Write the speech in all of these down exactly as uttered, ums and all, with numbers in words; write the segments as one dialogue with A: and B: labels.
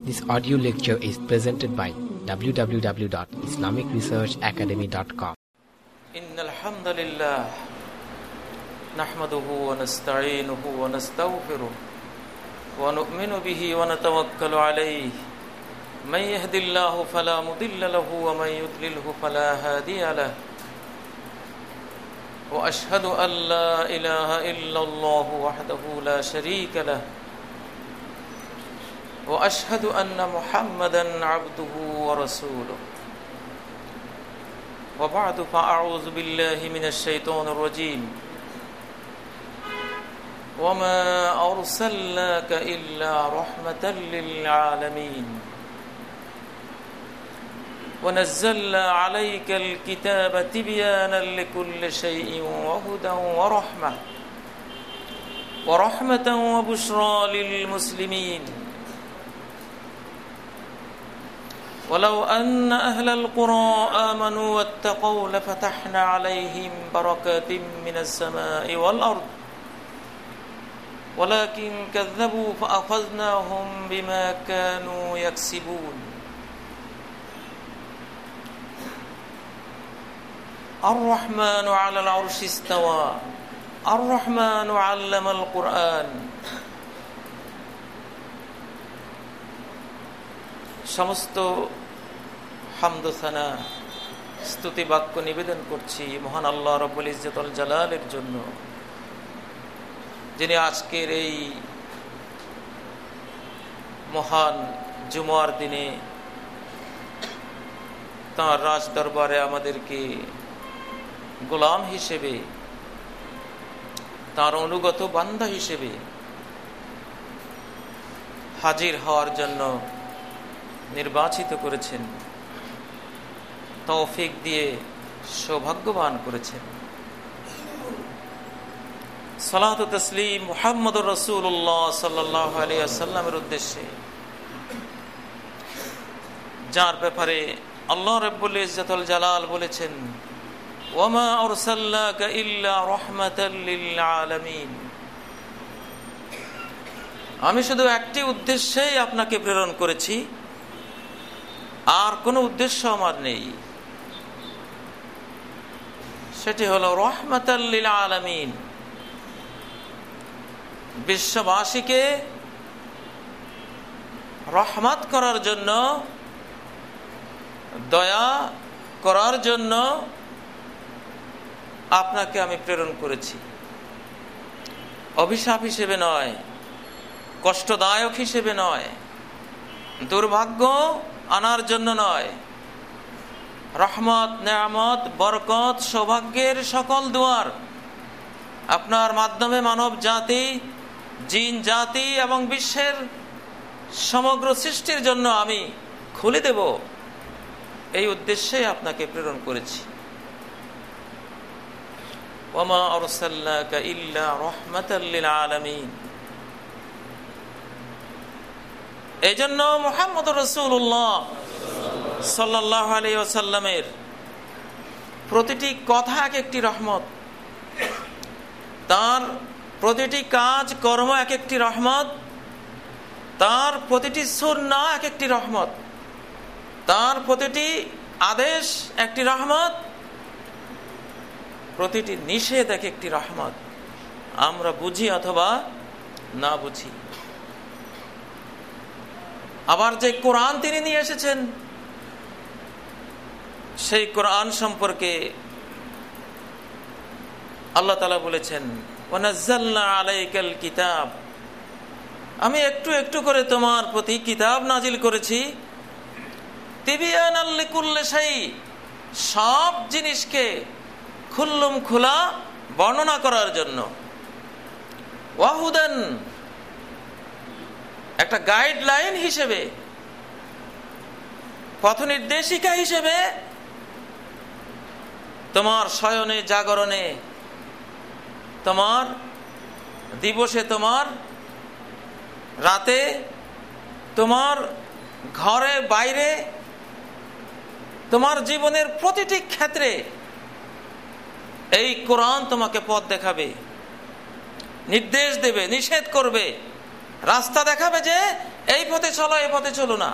A: This audio lecture is presented by w w w dot islamic research academy dot com.
B: Innal hamdalillah nahmaduhu wa nasta'inuhu wa nastaghfiruh wa nu'minu bihi wa natawakkalu alayhi. Man yahdihillahu fala mudilla lahu wa man yudlilhu fala hadiya lahu. Wa ashhadu an la ilaha illallah wahdahu la sharika lahu. Wa ashhadu anna Muhammadan abduhu wa rasuluh. Wa ba'du fa a'udzu billahi minash shaitonir rajim. Wa ma arsalnaka illa rahmatan lil alamin. Wa nazzalna 'alayka al-kitaba tibyanan likulli shay'in wa hudan wa rahmah. Wa rahmatan wa bushra lil muslimin. ولو أن أهل القرى آمنوا واتقوا لفتحنا عليهم بركات من السماء والأرض ولكن كذبوا فأخذناهم بما كانوا يكسبون الرحمن على العرش استوى الرحمن علم القرآن. সমস্ত হামদ ও সানা স্তুতি বাক্য নিবেদন করছি মহান আল্লাহ রাব্বুল ইজ্জত ওয়াল জালালের জন্য, যিনি আজকের এই মহান জুমার দিনে তাঁর রাজ দরবারে আমাদেরকে গোলাম হিসেবে, তাঁর অনুগত বান্দা হিসেবে হাজির হওয়ার জন্য নির্বাচিত করেছেন, তৌফিক দিয়ে সৌভাগ্যবান করেছেন। সালাত ও তাসলিম মুহাম্মদুর রাসূলুল্লাহ সাল্লাল্লাহু আলাইহি ওয়াসাল্লামের উদ্দেশ্যে, যার ব্যাপারে আল্লাহ রাব্বুল ইজ্জত ওয়াল জালাল বলেছেন, ওয়া মা আরসালনাকা ইল্লা রাহমাতাল লিল আলামিন। আমি শুধু একটি উদ্দেশ্যেই আপনাকে প্রেরণ করেছি, আর কোনো উদ্দেশ্য আমার নেই, সেটি হলো রাহমাতাল লিল আলামিন, বিশ্ববাসীকে রহমত করার জন্য, দয়া করার জন্য আপনাকে আমি প্রেরণ করেছি। অভিশাপ হিসেবে নয়, কষ্টদায়ক হিসেবে নয়, দুর্ভাগ্য আনার জন্য নয়, রহমত, নেয়ামত, বরকত, সৌভাগ্যের সকল দুয়ার আপনার মাধ্যমে মানব জাতি, জিন জাতি এবং বিশ্বের সমগ্র সৃষ্টির জন্য আমি খুলে দেব, এই উদ্দেশ্যে আপনাকে প্রেরণ করেছি। ওয়া মা আরসালনাকা ইল্লা রাহমাতাল লিল আলামিন। এই জন্য মুহাম্মদুর রাসূলুল্লাহ সাল্লাল্লাহু আলাইহি ওয়াসাল্লামের প্রতিটি কথা এক একটি রহমত, তার প্রতিটি কাজ কর্ম এক একটি রহমত, তার প্রতিটি সুন্নাহ এক একটি রহমত, তার প্রতিটি আদেশ একটি রহমত, প্রতিটি নিষেধ এক একটি রহমত, আমরা বুঝি অথবা না বুঝি। আবার যে কোরআন তিনি নিয়ে এসেছেন, সেই কোরআন সম্পর্কে আল্লাহ তাআলা বলেছেন, ওয়া নাযালনা আলাইকাল কিতাব, আমি একটু একটু করে তোমার প্রতি কিতাব নাজিল করেছি, তিবয়ানাল লিকুল্লি শাই, সব জিনিসকে খুল্লুম খোলা বর্ণনা করার জন্য, ওয়া হুদান, একটা গাইডলাইন হিসেবে, পথ নির্দেশিকা হিসেবে, তোমার শয়নে জাগরণে, তোমার দিবসে, তোমার রাতে, তোমার ঘরে বাইরে, তোমার জীবনের প্রতিটি ক্ষেত্রে এই কোরআন তোমাকে পথ দেখাবে, নির্দেশ দেবে, নিষেধ করবে, রাস্তা দেখাবে যে এই পথে চলো, এই পথে চলো না।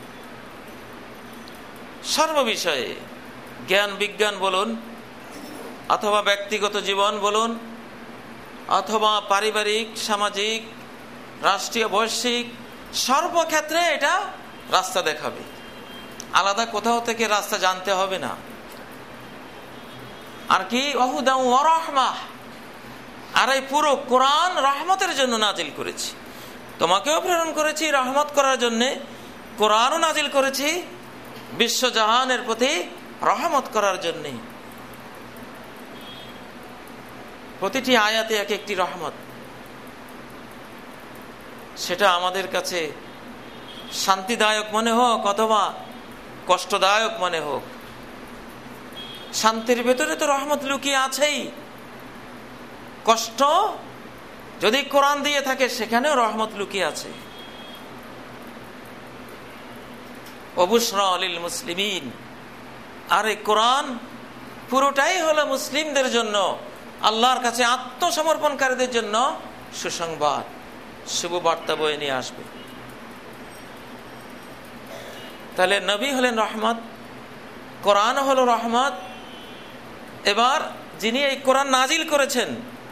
B: সর্ববিষয়ে জ্ঞান বিজ্ঞান বলুন, অথবা ব্যক্তিগত জীবন বলুন, অথবা পারিবারিক, সামাজিক, রাষ্ট্রীয়, বৈশ্বিক, সর্বক্ষেত্রে এটা রাস্তা দেখাবে। আলাদা কোথাও থেকে রাস্তা জানতে হবে না। আর কি ওয়াহুদাও ওয়া রাহমাহ, আর এই পুরো কোরআন রহমতের জন্য নাজিল করেছি। তোমাকেও প্রেরণ করেছি রহমত করার জন্য, কোরআনও নাজিল করেছি বিশ্বজাহানের প্রতি রহমত করার জন্য। প্রতিটি আয়াতে এক একটি রহমত। সেটা আমাদের কাছে শান্তিদায়ক মনে হোক অথবা কষ্টদায়ক মনে হোক, শান্তির ভেতরে তো রহমত লুকিয়ে আছেই। কষ্ট যদি কোরআন দিয়ে থাকে সেখানেও রহমত লুকিয়ে আছে। ওয়াবুশরা লিল মুসলিমিন, আর এই কোরআন পুরোটাই হলো মুসলিমদের জন্য, আল্লাহর কাছে আত্মসমর্পণকারীদের জন্য সুসংবাদ, শুভ বার্তা বয়ে নিয়ে আসবে। তাহলে নবী হলেন রহমত, কোরআন হলো রহমত। এবার যিনি এই কোরআন নাজিল করেছেন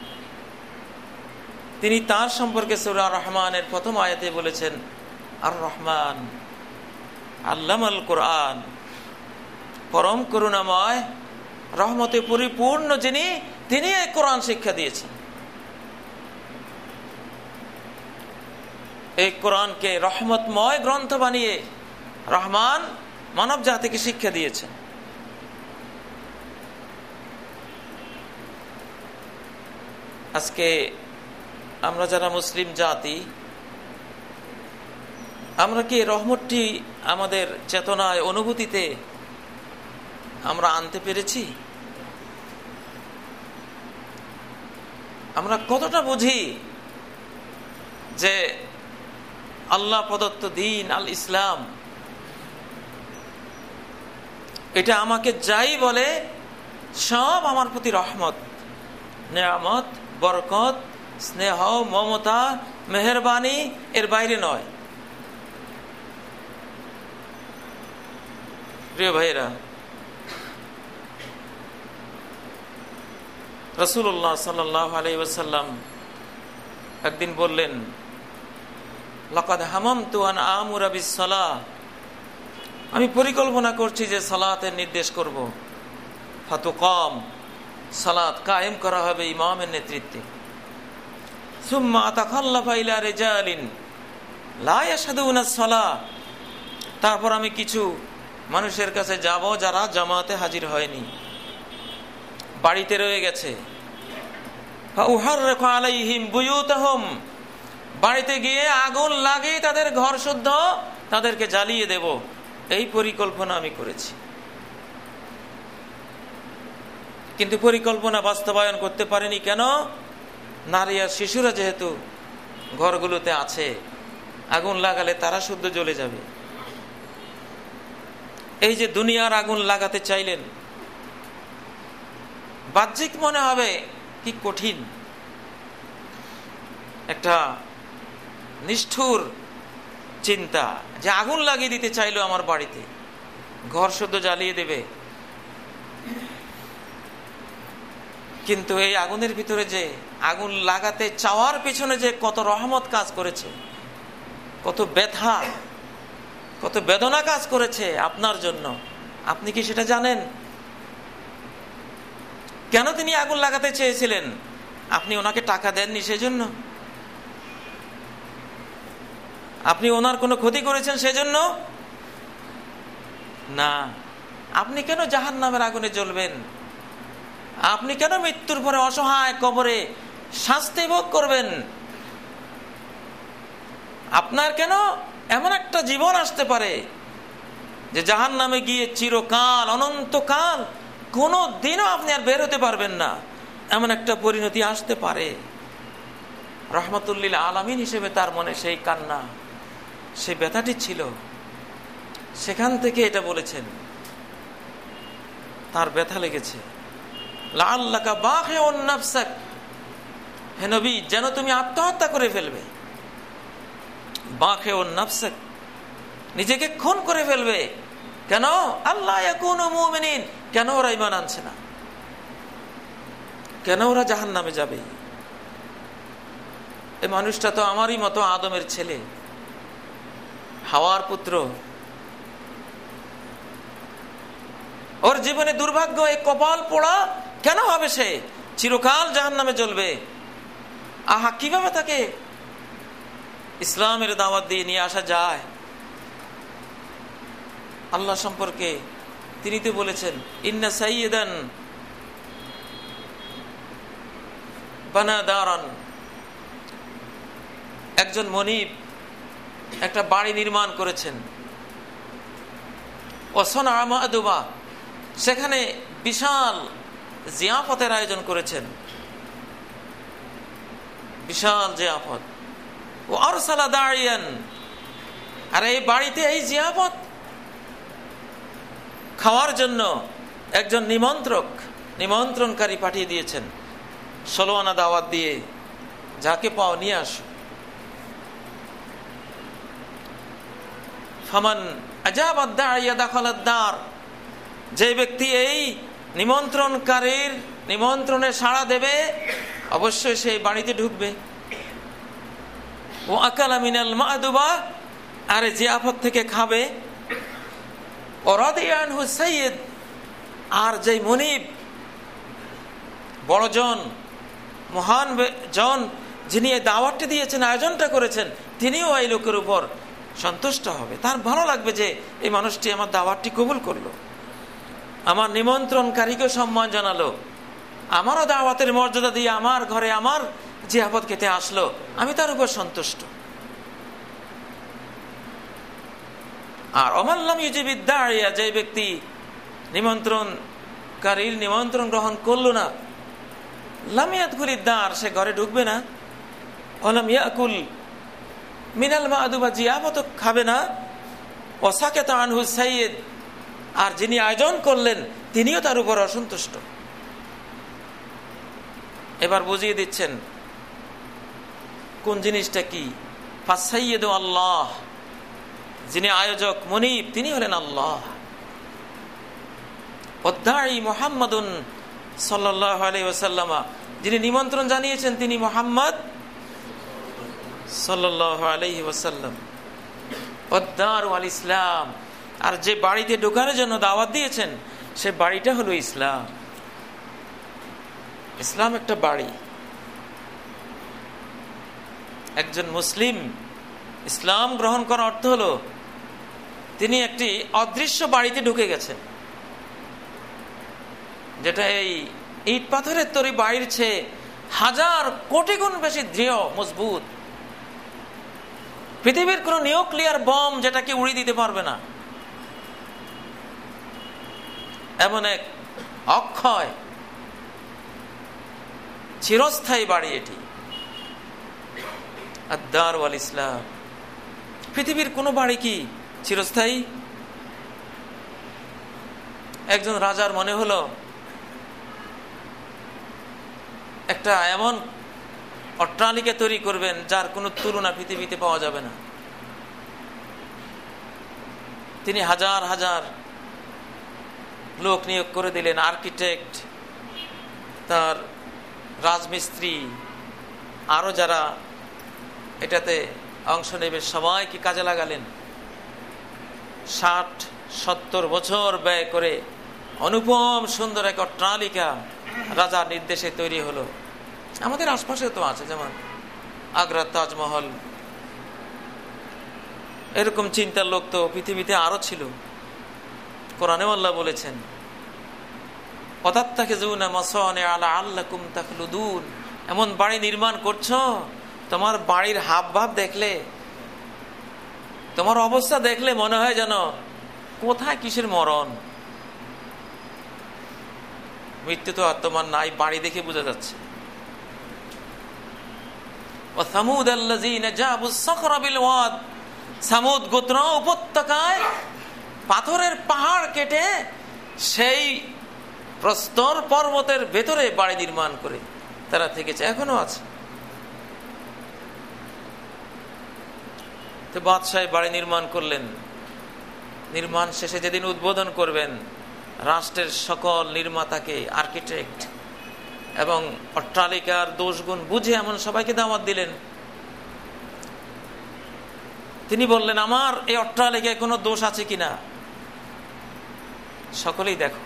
B: তিনি তার সম্পর্কে সূরা রহমানের প্রথম আয়াতে বলেছেন আর রহমান আল্লামাল কোরআন, পরম করুণাময়, রহমতে পরিপূর্ণ যিনি, তিনি এই কোরআন শিক্ষা দিয়েছেন। এই কোরআনকে রহমতময় গ্রন্থ বানিয়ে রহমান মানব জাতিকে শিক্ষা দিয়েছেন। আজকে আমরা যারা মুসলিম জাতি, আমরা কি রহমতটি আমাদের চেতনায়, অনুভূতিতে আমরা আনতে পেরেছি? আমরা কতটা বুঝি যে আল্লাহ প্রদত্ত দিন আল ইসলাম, এটা আমাকে যাই বলে সব আমার প্রতি রহমত, নেয়ামত, বরকত, স্নেহ, মমতা, মেহেরবানি, এর বাইরে নয়। প্রিয় ভাইরা, রাসূলুল্লাহ সাল্লাল্লাহু আলাইহি ওয়াসাল্লাম একদিন বললেন, লাকাদ হামামতু আন আমুরা বিস-সালাহ, আমি পরিকল্পনা করছি যে সালাতের নির্দেশ করব। ফাতুকাম, সালাত কায়েম করা হবে ইমামের নেতৃত্বে। সুম্মা আতাখাল্লাফা ইলা রিজালিন লা ইয়াশহাদুনা আস-সালাহ, তারপর আমি কিছু মানুষের কাছে যাব যারা জামাতে হাজির হয়নি, বাড়িতে রয়ে গেছে। ফাউহাররিকু আলাইহিম বুয়ুতাহুম, বাড়িতে গিয়ে আগুন লাগিয়ে তাদের ঘর শুদ্ধ তাদেরকে জ্বালিয়ে দেব। এই পরিকল্পনা আমি করেছি, কিন্তু পরিকল্পনা বাস্তবায়ন করতে পারেনি। কেন? নারী আর শিশুরা যেহেতু ঘরগুলোতে আছে, আগুন লাগালে তারা শুদ্ধ জ্বলে যাবে। এই যে দুনিয়ার আগুন লাগাতে চাইলেন, বাহ্যিক মনে হবে কি কঠিন, একটা নিষ্ঠুর চিন্তা যে আগুন লাগিয়ে দিতে চাইলো আমার বাড়িতে, ঘর শুদ্ধ জ্বালিয়ে দেবে। কিন্তু এই আগুনের ভিতরে যে আগুন লাগাতে চাওয়ার পেছনে যে কত রহমত কাজ করেছে, কত ব্যথা, কত বেদনা কাজ করেছে আপনার জন্য, আপনি কি সেটা জানেন? কেন তিনি আগুন লাগাতে চেয়েছিলেন? আপনি ওনাকে টাকা দেননি সেজন্য? আপনি ওনার কোনো ক্ষতি করেছেন সেজন্য? না। আপনি কেন জাহান্নামের আগুনে জ্বলবেন? আপনি কেন মৃত্যুর পরে অসহায় কবরে শাস্তি ভোগ করবেন? আপনার কেন এমন একটা জীবন আসতে পারে যে জাহান্নামে গিয়ে চিরকাল, অনন্তকাল কোনো দিনও আপনি আর বের হতে পারবেন না, এমন একটা পরিণতি আসতে পারে? রহমতুল্লিল আলামিন হিসেবে তার মনে সেই কান্না, সেই ব্যথাটি ছিল, সেখান থেকে এটা বলেছেন। তার ব্যথা লেগেছে। লাআল্লাকা বাখিউন নাফসাক, হে নবী, যেন তুমি আত্মহত্যা করে ফেলবে। বাখিউন নাফসাক, নিজেকে খুন করে ফেলবে। কেন? আল্লাহ ইয়াকুনু মুমিনিন, কেন ওরা ঈমান আনছে না, কেন ওরা জাহান্নামে যাবে? এই মানুষটা তো আমারই মতো আদমের ছেলে, হাওয়ার পুত্র। ওর জীবনে দুর্ভাগ্য, এই কপাল পোড়া কেন হবে? সে চিরকাল জাহান্নামে জ্বলবে। আহা, কিভাবে তাকে ইসলামের দাওয়াত দিয়ে নিয়ে আসা যায়? আল্লাহ সম্পর্কে তিনি তো বলেছেন, ইন্না সাইয়্যিদান বানা দারান, একজন মনিব একটা বাড়ি নির্মাণ করেছেন। ওয়াসানা মা'দুবা, সেখানে বিশাল জিয়াফতের আয়োজন করেছেন, বিশাল জিয়াফত। ও আরসালা দাইয়ান, আর এই বাড়িতে এই জিয়াফত খাওয়ার জন্য একজন নিমন্ত্রক, নিমন্ত্রণকারী পাঠিয়ে দিয়েছেন, ষোলো আনা দাওয়াত দিয়ে যাকে পাও নিয়ে আসো। ফামান আজাবাদ দাইয়া দাখালাদ দার, যে ব্যক্তি এই নিমন্ত্রণকারীর নিমন্ত্রণে সাড়া দেবে অবশ্যই সেই বাড়িতে ঢুকবে। ও আকালা মিনাল মা'দুবা, আর জিয়াফত থেকে খাবে। ও রাদিয়া আনহু সাইয়্যিদ, আর যে মুনিব বড়জন মহান জন যিনি এই দাওয়াতটি দিয়েছেন, আয়োজনটা করেছেন, তিনিও এই লোকের উপর সন্তুষ্ট হবে। তার ভালো লাগবে যে এই মানুষটি আমার দাওয়াতটি কবুল করলো, আমার নিমন্ত্রণকারীকে সম্মান জানালো, আমারও দাওয়াতের মর্যাদা দিয়ে আমার ঘরে আমার জিয়াফত খেতে আসলো, আমি তার উপর সন্তুষ্ট। আর অমাল্লাম ইউজিবিদ দাইয়া, যে ব্যক্তি নিমন্ত্রণকারীর নিমন্ত্রণ গ্রহণ করলো না, লাম ইয়াদখুলিদ দার, সে ঘরে ঢুকবে না। ওয়ালাম ইয়াকুল মিনাল মা'দুবা, জিয়াফত খাবে না। ওয়াসাকাতা আনহু সাইয়্যিদ, আর যিনি আয়োজন করলেন তিনিও তার উপর অসন্তুষ্ট। এবার বুঝিয়ে দিচ্ছেন কোন জিনিসটা কি। ফাসাইয়্যিদু আল্লাহ, যিনি আয়োজক মুনিব তিনি হলেন আল্লাহ। ওয়াদাঈ মুহাম্মাদুন সাল্লাল্লাহু আলাইহি ওয়াসাল্লাম, যিনি নিমন্ত্রণ জানিয়েছেন তিনি মুহাম্মদ সাল্লাল্লাহু আলাইহি ওয়াসাল্লাম। ওয়াদারু আল ইসলাম, আর যে বাড়িতে ঢোকানোর জন্য দাওয়াত দিয়েছেন সে বাড়িটা হলো ইসলাম। ইসলাম একটা বাড়ি। একজন মুসলিম ইসলাম গ্রহণ করার অর্থ হলো তিনি একটি অদৃশ্য বাড়িতে ঢুকে গেছেন, যেটা এই ইট পাথরের তৈরি বাড়ির চেয়ে হাজার কোটি গুণ বেশি দৃঢ়, মজবুত। পৃথিবীর কোন নিউক্লিয়ার বম যেটাকে উড়িয়ে দিতে পারবে না, এমন এক অক্ষয় চিরস্থায়ী বাড়ি এটি। আদ-দার ওয়াল ইসলাম। পৃথিবীর কোন বাড়ি কি চিরস্থায়ী? একজন রাজার মনে হলো একটা এমন অট্টালিকা তৈরি করবেন যার কোনো তুলনা পৃথিবীতে পাওয়া যাবে না। তিনি হাজার হাজার লোক নিয়োগ করে দিলেন, আর্কিটেক্ট, তার রাজমিস্ত্রি, আরো যারা এটাতে অংশ নেবে সবাইকে কাজে লাগালেন। ষাট সত্তর বছর ব্যয় করে অনুপম সুন্দর এক অট্টালিকা রাজার নির্দেশে তৈরি হলো। আমাদের আশপাশে তো আছে, যেমন আগ্রার তাজমহল। এরকম চিন্তার লোক তো পৃথিবীতে আরো ছিল। কোরআনে আল্লাহ বলেছেন, এমন বাড়ি নির্মাণ করছো, তোমার বাড়ির হাব ভাব দেখলে, তোমার অবস্থা দেখলে মনে হয় যেন কোথায় কিসের মরণ। মৃত্যু তো আর তোমার নাই, বাড়ি দেখে বোঝা যাচ্ছে। সামুদ গোত্র উপত্যকায় পাথরের পাহাড় কেটে সেই প্রস্তর পর্বতের ভেতরে বাড়ি নির্মাণ করে তারা থেকেছে, এখনো আছে। তো বাদশাহ বাড়ি নির্মাণ করলেন। নির্মাণ শেষে যেদিন উদ্বোধন করবেন, রাষ্ট্রের সকল নির্মাতাকে, আর্কিটেক্ট এবং অট্টালিকার দোষগুণ বুঝে এমন সবাইকে দাওয়াত দিলেন। তিনি বললেন, আমার এই অট্টালিকায় কোনো দোষ আছে কিনা সকলেই দেখো।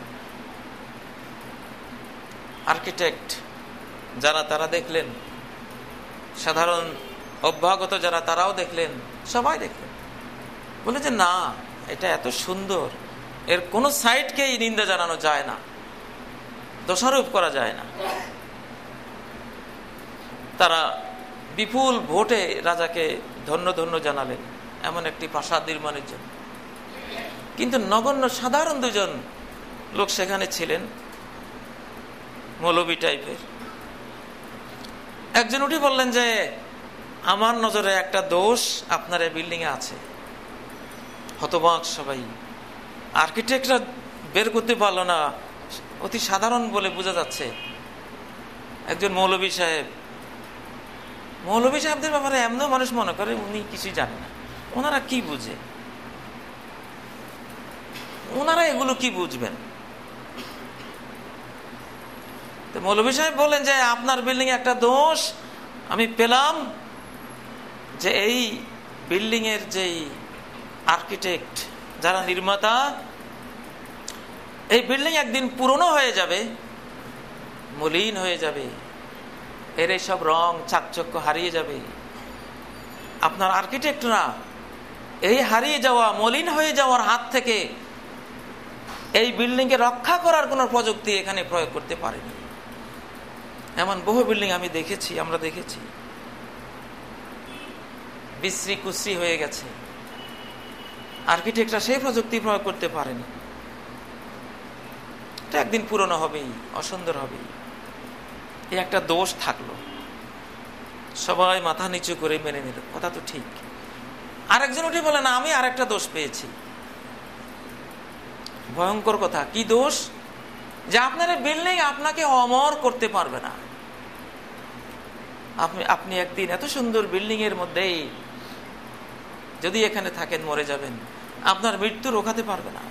B: আর্কিটেক্ট যারা তারা দেখলেন, সাধারণ অভ্যাগত যারা তারাও দেখলেন, সবাই দেখলেন। বলে যে না, এটা এত সুন্দর, এর কোনো সাইডকেই নিন্দা জানানো যায় না, দোষারোপ করা যায় না। তারা বিপুল ভোটে রাজাকে ধন্য ধন্য জানালেন এমন একটি প্রাসাদ নির্মাণের জন্য। কিন্তু নগণ্য সাধারণ দুজন লোক সেখানে ছিলেন, মৌলবী টাইপের। একজন উঠে বললেন যে আমার নজরে একটা দোষ আপনার এই বিল্ডিং এ আছে। হতবাক সবাই। আর্কিটেক্টরা বের করতে পারলো না, অতি সাধারণ বলে বোঝা যাচ্ছে। একজন মৌলবী সাহেব, মৌলবী সাহেবদের ব্যাপারে এমন মানুষ মনে করে উনি কিছুই জানেন না, ওনারা কি বুঝে, ওনারা এগুলো কি বুঝবেন। তো মৌলবী সাহেব বললেন যে আপনার বিল্ডিং এ একটা দোষ আমি পেলাম, যে এই বিল্ডিং এর যে আর্কিটেক্ট, যারা নির্মাতা, এই বিল্ডিং একদিন পুরনো হয়ে যাবে, মলিন হয়ে যাবে, এর সব রং চাকচক্য হারিয়ে যাবে। আপনার আর্কিটেক্টরা এই হারিয়ে যাওয়া, মলিন হয়ে যাওয়ার হাত থেকে এই বিল্ডিং কে রক্ষা করার কোন প্রযুক্তি এখানে প্রয়োগ করতে পারেনি। এমন বহু বিল্ডিং আমি দেখেছি, আমরা দেখেছি, বিশ্রী কুশ্রী হয়ে গেছে, আর্কিটেক্টরা সেই প্রযুক্তি প্রয়োগ করতে পারেনি। এটা একদিন পুরনো হবেই, অসুন্দর হবেই। এই একটা দোষ থাকলো, সবাই মাথা নিচু করে মেনে নিল, কথা তো ঠিক। আরেকজন উঠে বলে না, আমি আরেকটা দোষ পেয়েছি। ভয়ঙ্কর কথা। কি দোষ? যে আপনার বিল্ডিং আপনাকে অমর করতে পারবে না। আপনি আপনি একদিন এত সুন্দর বিল্ডিং এর মধ্যেই যদি এখানে থাকেন মরে যাবেন, আপনার মৃত্যু রোখাতে পারবে না।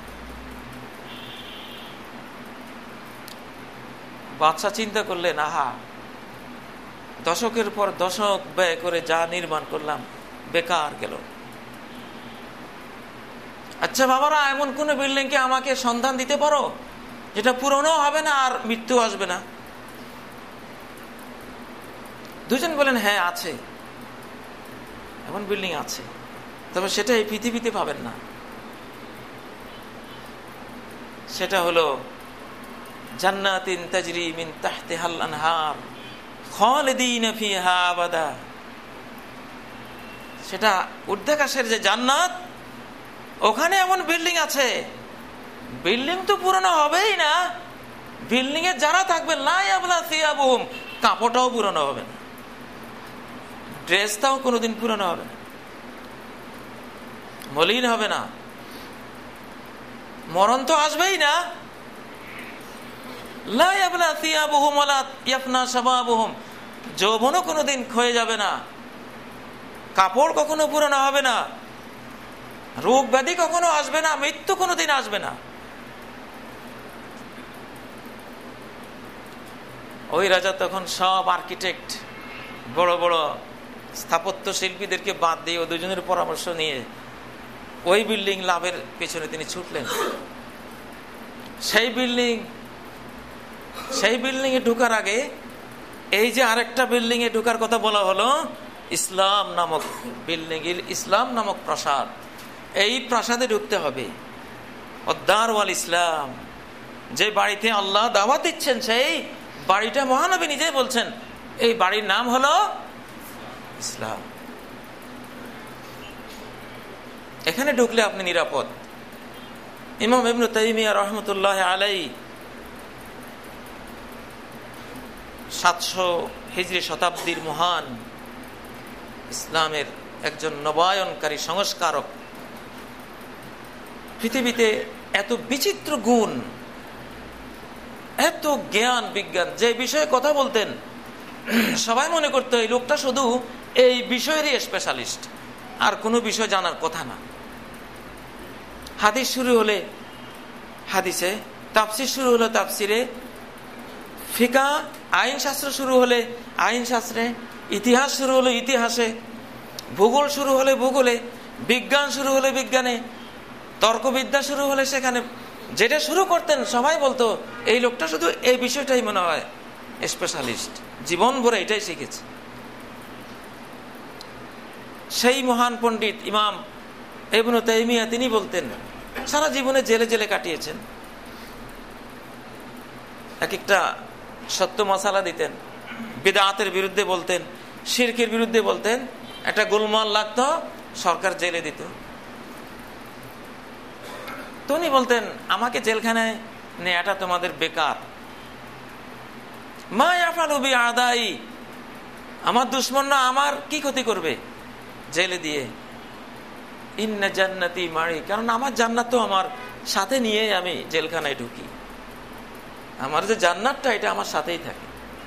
B: বাদশা চিন্তা করলেন, আহা, দশকের পর দশক ব্যয় করে যা নির্মাণ করলাম বেকার গেল। আচ্ছা বাবারা, এমন কোন বিল্ডিং কে আমাকে সন্ধান দিতে পারো যেটা পুরনো হবে না আর মৃত্যু আসবে না? দুজন বলেন, হ্যাঁ আছে, এমন বিল্ডিং আছে, তবে সেটা এই পৃথিবীতে পাবেন না। সেটা হলো জান্নাতিন তাজরি মিন তাহতিহাল আনহার খালিদিন ফিহা আবাদা। সেটা ঊর্ধ্বাকাশের যে জান্নাত, ওখানে এমন বিল্ডিং আছে, বিল্ডিং তো পুরনো হবেই না, বিল্ডিং এ যারা থাকবে লা ইয়াবলা সিয়াবুহুম, কাপড়টাও পুরনো হবে না, ড্রেসটাও কোনোদিন পুরনো হবে না, মলিন হবে না। মরণ তো আসবেই না। লা ইয়াবলা সিয়াবুহুম ওয়ালা ইয়াফনা শাবাবুহুম, যৌবনও কোনোদিন ক্ষয়ে যাবে না, কাপড় কখনো পুরনো হবে না, রোগ ব্যাধি কখনো আসবে না, মৃত্যু কোনোদিন আসবে না। ওই রাজা তখন সব আর্কিটেক্ট, বড় বড় স্থাপত্য শিল্পীদেরকে বাদ দিয়ে ও দুজনের পরামর্শ নিয়ে ওই বিল্ডিং লাভের পেছনে তিনি ছুটলেন। সেই বিল্ডিং সেই বিল্ডিং এ ঢোকার আগে এই যে আরেকটা বিল্ডিং এ ঢোকার কথা বলা হলো, ইসলাম নামক বিল্ডিং, ইসলাম নামক প্রাসাদ, এই প্রাসাদে ঢুকতে হবে। অদ্দার ওয়াল ইসলাম, যে বাড়িতে আল্লাহ দাওয়াত দিচ্ছেন, সেই বাড়িটা মহানবী নিজেই বলছেন এই বাড়ির নাম হলো ইসলাম। এখানে ঢুকলে আপনি নিরাপদ। ইমাম ইবনে তাইমিয়া রাহমাতুল্লাহ আলাইহি সাতশো হিজরি শতাব্দীর মহান ইসলামের একজন নবায়নকারী সংস্কারক, পৃথিবীতে এত বিচিত্র গুণ, এত জ্ঞান বিজ্ঞান, যে বিষয়ে কথা বলতেন সবাই মনে করতো এই লোকটা শুধু এই বিষয়েরই স্পেশালিস্ট, আর কোনো বিষয় জানার কথা না। হাদিস শুরু হলে হাদিসে, তাফসির শুরু হলে তাফসিরে, ফিকা আইন শাস্ত্র শুরু হলে আইন শাস্ত্রে, ইতিহাস শুরু হলে ইতিহাসে, ভূগোল শুরু হলে ভূগোলে, বিজ্ঞান শুরু হলে বিজ্ঞানে, তর্কবিদ্যা শুরু হলে সেখানে। যেটা শুরু করতেন সবাই বলতো এই লোকটা শুধু এই বিষয়টাই মনে হয় স্পেশালিস্ট, জীবন ভরে এটাই শিখেছে। সেই মহান পণ্ডিত ইমাম ইবনে তাইমিয়া তিনি বলতেন, সারা জীবনে জেলে জেলে কাটিয়েছেন, এক একটা সত্য মশালা দিতেন, বিদআতের বিরুদ্ধে বলতেন, শিরকের বিরুদ্ধে বলতেন, একটা গোলমাল লাগতো সরকার জেলে দিত। তো উনি বলতেন আমাকে জেলখানায় নেওয়াটা তোমাদের বেকার। মা ইয়াফালু বি আদাই, আমার দুশমনরা আমার কি ক্ষতি করবে জেলে দিয়ে? ইন্না জান্নাতি মারি, কারণ আমার জান্নাত তো আমার সাথে নিয়ে আমি জেলখানায় ঢুকি, আমার যে জান্নাতটা এটা আমার সাথেই থাকে।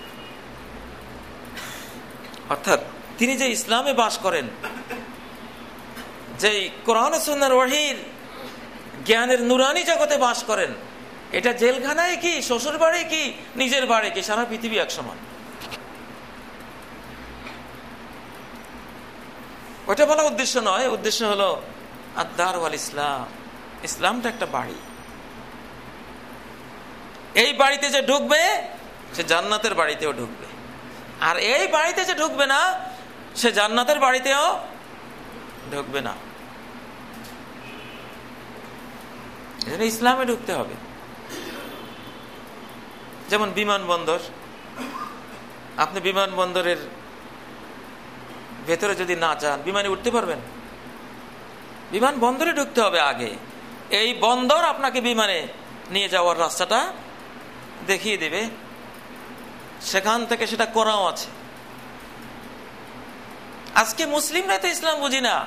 B: অর্থাৎ তিনি যে ইসলামে বাস করেন, যে কোরআন ও সুন্নাহর ওহীর জ্ঞানের নুরানি জগতে বাস করেন, এটা জেলখানায় কি, শ্বশুর বাড়ি কি, নিজের বাড়ি কি, সারা পৃথিবী এক সমান। ওইটা বলা উদ্দেশ্য নয়, উদ্দেশ্য হলো আদ-দার ওয়াল ইসলাম, ইসলামটা একটা বাড়ি। এই বাড়িতে যে ঢুকবে সে জান্নাতের বাড়িতেও ঢুকবে, আর এই বাড়িতে যে ঢুকবে না সে জান্নাতের বাড়িতেও ঢুকবে না। ইসলামে ঢুকতে হবে। যেমন বিমানবন্দর, আপনি বিমানবন্দরের ভেতরে যদি না যান বিমানে উঠতে পারবেন? বিমানবন্দরে ঢুকতে হবে আগে। এই বন্দর আপনাকে বিমানে নিয়ে যাওয়ার রাস্তাটা দেখিয়ে দেবে, সেখান থেকে সেটা করাও আছে। আজকে মুসলিমরাই তো ইসলাম বুঝি না।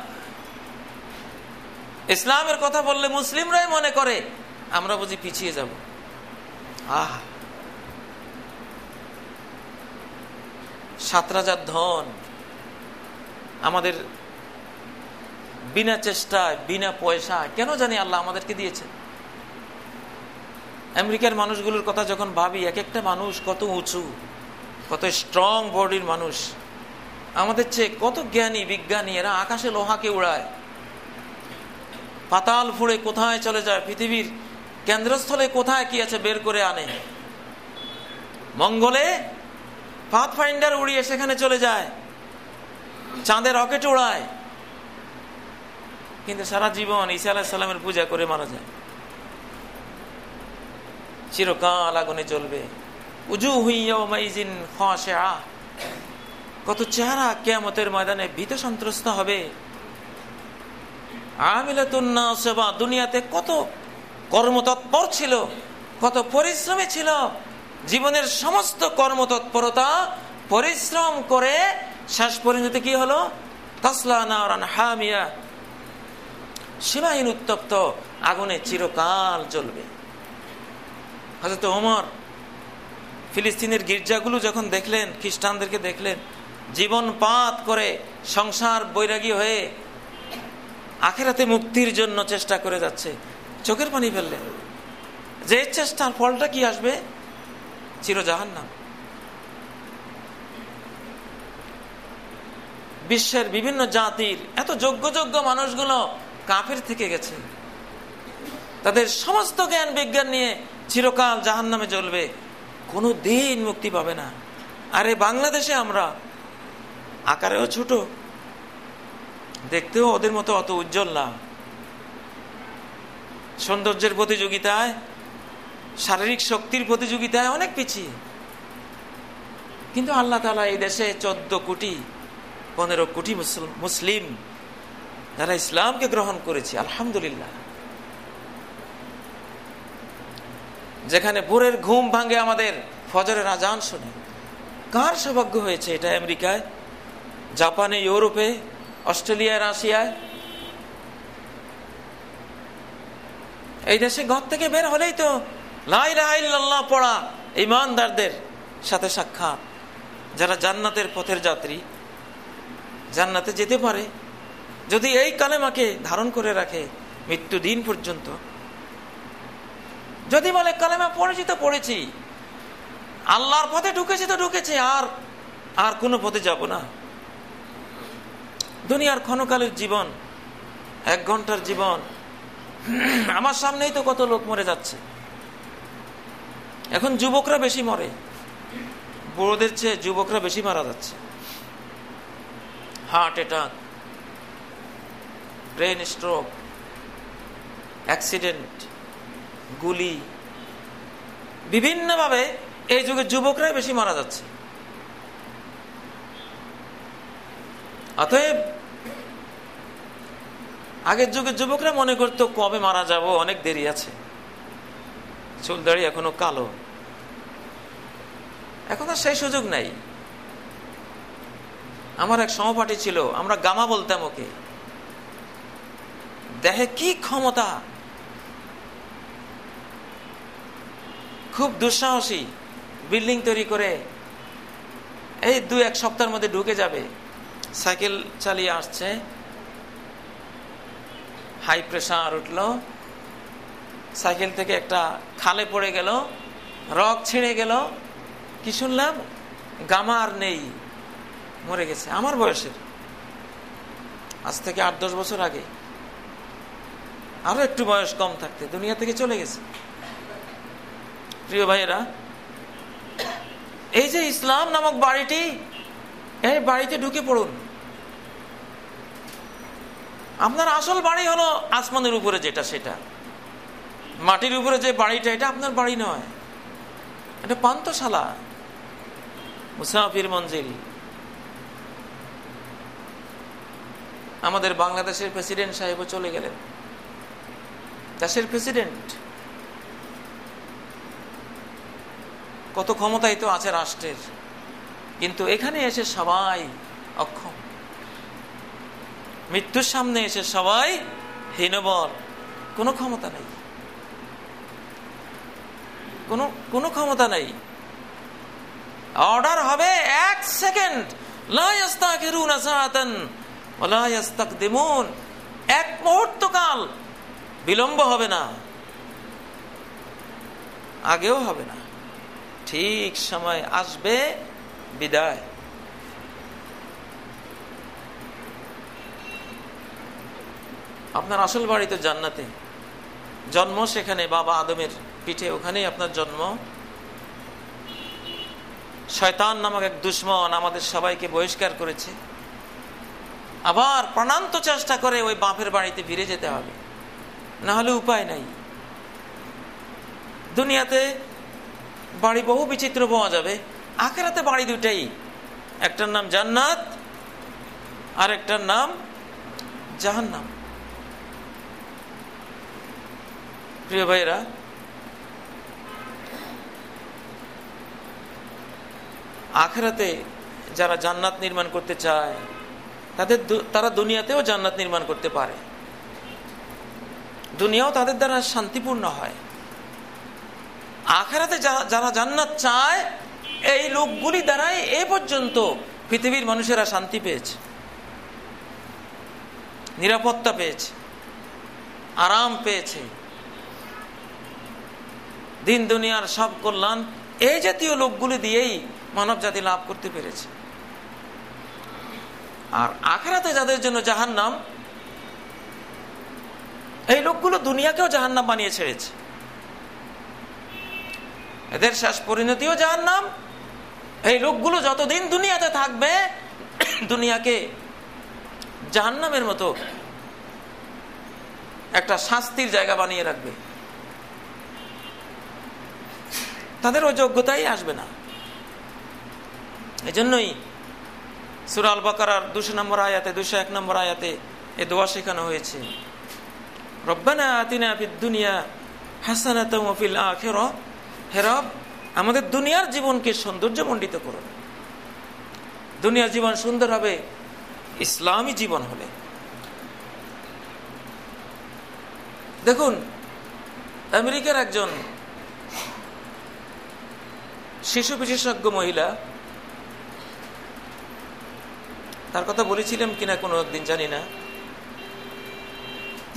B: ইসলামের কথা বললে মুসলিমরাই মনে করে আমরা বুঝি পিছিয়ে যাব। আহ সাত রাজার ধন আমাদের বিনা চেষ্টায় বিনা পয়সা কেন জানি আল্লাহ আমাদেরকে দিয়েছেন। আমেরিকার মানুষগুলোর কথা যখন ভাবি, এক একটা মানুষ কত উঁচু, কত স্ট্রং বডির মানুষ, আমাদের চেয়ে কত জ্ঞানী বিজ্ঞানী। এরা আকাশে লোহাকে উড়ায়, পাতাল ফুঁড়ে কোথায় চলে যায়, পৃথিবীর কেন্দ্রস্থলে কোথায় কি আছে বের করে আনে, মঙ্গলে পাথ ফাইন্ডার উড়িয়ে সেখানে চলে যায়, চাঁদে রকেট উড়ায়, কিন্তু সারা জীবন ঈসা আলাইহিস সালামের পূজা করে মারা যায়। চিরকাল আগুনে জ্বলবে। উজুহু ইয়াওমাইযিন খাশিআ, কত চেহারা কিয়ামতের ময়দানে ভীত সন্ত্রস্ত হবে। আমিলাতুন নাসিবা, দুনিয়াতে কত কর্মতৎপর ছিল, কত পরিশ্রমী ছিল, জীবনের সমস্ত কর্মতৎপরতা পরিশ্রম করে শেষ পর্যন্ত কি হলো? তাসলা নারান হামিয়া, সীমাহীন উত্তপ্ত আগুনে চিরকাল জ্বলবে। হযরত ওমর ফিলিস্তিনের গির্জাগুলো যখন দেখলেন, খ্রিস্টানদেরকে দেখলেন জীবন পাত করে সংসার বৈরাগী হয়ে আখিরাতে মুক্তির জন্য চেষ্টা করে যাচ্ছে, চোখের পানি ফেললেন। যে চেষ্টার ফলটা কি আসবে? চির জাহান্নাম। বিশ্বের বিভিন্ন জাতির এত যোগ্য যোগ্য মানুষগুলো কাফের থেকে গেছে, তাদের সমস্ত জ্ঞান বিজ্ঞান নিয়ে চিরকাল জাহান্নামে জ্বলবে, কোনো দিন মুক্তি পাবে না। আরে বাংলাদেশে আমরা আকারেও ছোট, দেখতেও ওদের মতো অত উজ্জ্বল না, সৌন্দর্যের প্রতিযোগিতায়, শারীরিক শক্তির প্রতিযোগিতায় অনেক পিছিয়ে, কিন্তু আল্লাহ তাআলা এই দেশে চোদ্দ কোটি পনেরো কোটি মুসলিম যারা ইসলামকে গ্রহণ করেছে, আলহামদুলিল্লাহ। যেখানে ভোরের ঘুম ভাঙে আমাদের ফজরের আজান শুনে। কার সৌভাগ্য হয়েছে এটা? আমেরিকায়, জাপানে, ইউরোপে, অস্ট্রেলিয়ায়, রাশিয়ায়। এই দেশে ঘর থেকে বের হলেই তো লা ইলাহা ইল্লাল্লাহ পড়া ঈমানদারদের সাথে সাক্ষাৎ, যারা জান্নাতের পথের যাত্রী, জান্নাতে যেতে পারে। যদি এই কালেমাকে ধারণ করে রাখে মৃত্যু দিন পর্যন্ত, যদি বলে কালেমা পড়েছি তো পড়েছি, আল্লাহর পথে ঢুকেছি তো ঢুকেছি, আর আর কোনো পথে যাব না। দুনিয়ার ক্ষণকালের জীবন, এক ঘন্টার জীবন, আমার সামনেই তো কত লোক মরে যাচ্ছে। এখন যুবকরা বেশি মরে, বড়দের চেয়ে যুবকরা বেশি মারা যাচ্ছে। Heart attack, brain stroke, accident, গুলি, বিভিন্নভাবে এই যুগে যুবকরাই বেশি মারা যাচ্ছে। অতএব আগের যুগের যুবকরা মনে করতো কবে মারা যাব, অনেক দেরি আছে, চুল দাড়ি এখনো কালো। এখন আর সেই সুযোগ নাই। আমার এক সহপাঠী ছিল, আমরা গামা বলতাম ওকে। দেখে কি ক্ষমতা, খুব দুঃসাহসী, বিল্ডিং তৈরি করে এই দু এক সপ্তাহের মধ্যে ঢুকে যাবে। সাইকেল চালিয়ে আসছে, হাই প্রেশার উঠলো, সাইকেল থেকে একটা খালে পড়ে গেল, রক ছিঁড়ে গেল, কি শুনলাম, গামা আর নেই, মরে গেছে। আমার বয়সের, আজ থেকে আট দশ বছর আগে, আরো একটু বয়স কম থাকতে দুনিয়া থেকে চলে গেছে। প্রিয় ভাইয়েরা, এই যে ইসলাম নামক বাড়িটি, এই বাড়িতে ঢুকে পড়ুন। আপনার আসল বাড়ি হলো আসমানের উপরে যেটা, সেটা মাটির উপরে যে বাড়িটা, এটা আপনার বাড়ি নয়, এটা পান্থশালা, মুসাফির মঞ্জিল। আমাদের বাংলাদেশের প্রেসিডেন্ট সাহেবও চলে গেলেন, দেশের প্রেসিডেন্ট, কত ক্ষমতাই তো আছে রাষ্ট্রের, কিন্তু এখানে এসে সবাই অক্ষম। মৃত্যুর সামনে এসে সবাই হীনবল, কোনো ক্ষমতা নেই, কোনো কোনো ক্ষমতা নেই। অর্ডার হবে এক সেকেন্ড, লা ইস্তাখিরুনা সাআতান ওয়া লা ইস্তাকদিমুন, এক মুহূর্ত কাল বিলম্ব হবে না, আগেও হবে না, ঠিক সময় আসবে, বিদায়। আপনার আসল বাড়ি তো জান্নাতে, জন্ম সেখানে, বাবা আদমের পিঠে, ওখানেই আপনার জন্ম। শয়তান নামক এক দুশমন আমাদের সবাইকে বহিষ্কার করেছে, আবার প্রাণান্ত চেষ্টা করে ওই বাপের বাড়িতে ফিরে যেতে হবে, না হলে উপায় নাই। দুনিয়াতে বাড়ি বহু বিচিত্র পাওয়া যাবে, আখিরাতে বাড়ি দুটাই, একটার নাম জান্নাত আর একটার নাম জাহান্নাম। প্রিয় ভাইরা, আখিরাতে যারা জান্নাত নির্মাণ করতে চায়, তাদের তারা দুনিয়াতেও জান্নাত নির্মাণ করতে পারে, দুনিয়াও তাদের দ্বারা শান্তিপূর্ণ হয়। আখিরাতে যারা জান্নাত চায়, এই লোকগুলি দ্বারাই এ পর্যন্ত পৃথিবীর মানুষেরা শান্তি পেয়েছে, নিরাপত্তা পেয়েছে, আরাম পেয়েছে, দিন দুনিয়ার সব কল্যাণ এই জাতীয় লোকগুলি দিয়েই মানব জাতি লাভ করতে পেরেছে। আর আখিরাতে যাদের জন্য জাহান্নাম, এই লোকগুলো দুনিয়াকেও জাহান্নাম বানিয়ে ছেড়েছে, এদের শেষ পরিণতিও জাহান্নাম। এই লোকগুলো যতদিন দুনিয়াতে থাকবে, দুনিয়াকে জাহান্নামের মতো একটা শাস্তির জায়গা বানিয়ে রাখবে, তাদের ওই যোগ্যতাই আসবে না। এই জন্যই সূরা আল বাকারার দুশো নম্বর আয়াতে, দুশো এক নম্বর আয়াতে এ দোয়া শেখানো হয়েছে, রব্বানা আতিনা ফিদ দুনিয়া হাসানাতাও ওয়া ফিল আখিরাহ, হে রব, আমাদের দুনিয়ার জীবনকে সৌন্দর্যমণ্ডিত করুন। দুনিয়ার জীবন সুন্দর হবে ইসলামী জীবন হলে। দেখুন, আমেরিকার একজন শিশু বিশেষজ্ঞ মহিলা, তার কথা বলেছিলাম কিনা কোনো একদিন জানি না,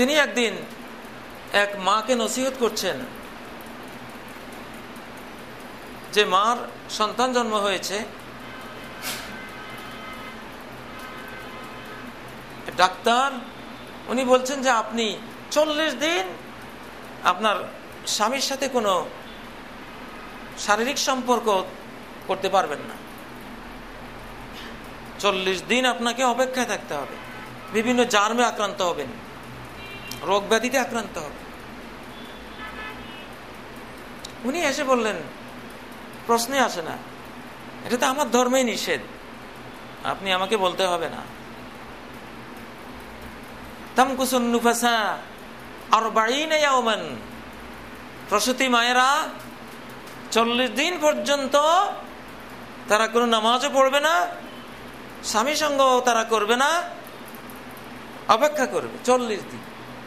B: তিনি একদিন এক মাকে নসিহত করছেন যে মার সন্তান জন্ম হয়েছে, ডাক্তার উনি বলছেন যে আপনি চল্লিশ দিন আপনার স্বামীর সাথে কোনো শারীরিক সম্পর্ক করতে পারবেন না, চল্লিশ দিন আপনাকে অপেক্ষায় থাকতে হবে, বিভিন্ন জার্মে আক্রান্ত হবেন, রোগ ব্যাধিতে আক্রান্ত হবেন। উনি এসে বললেন, প্রশ্নে আসে না, এটা তো আমার ধর্মেই নিষেধ, আপনি আমাকে বলতে হবে না। তামকুসুন নুফাসা আরবাঈনা ইয়াওমান, প্রসূতি মায়েরা চল্লিশ দিন পর্যন্ত তারা কোনো নামাজও পড়বে না, স্বামী সঙ্গ তারা করবে না, অপেক্ষা করবে চল্লিশ দিন।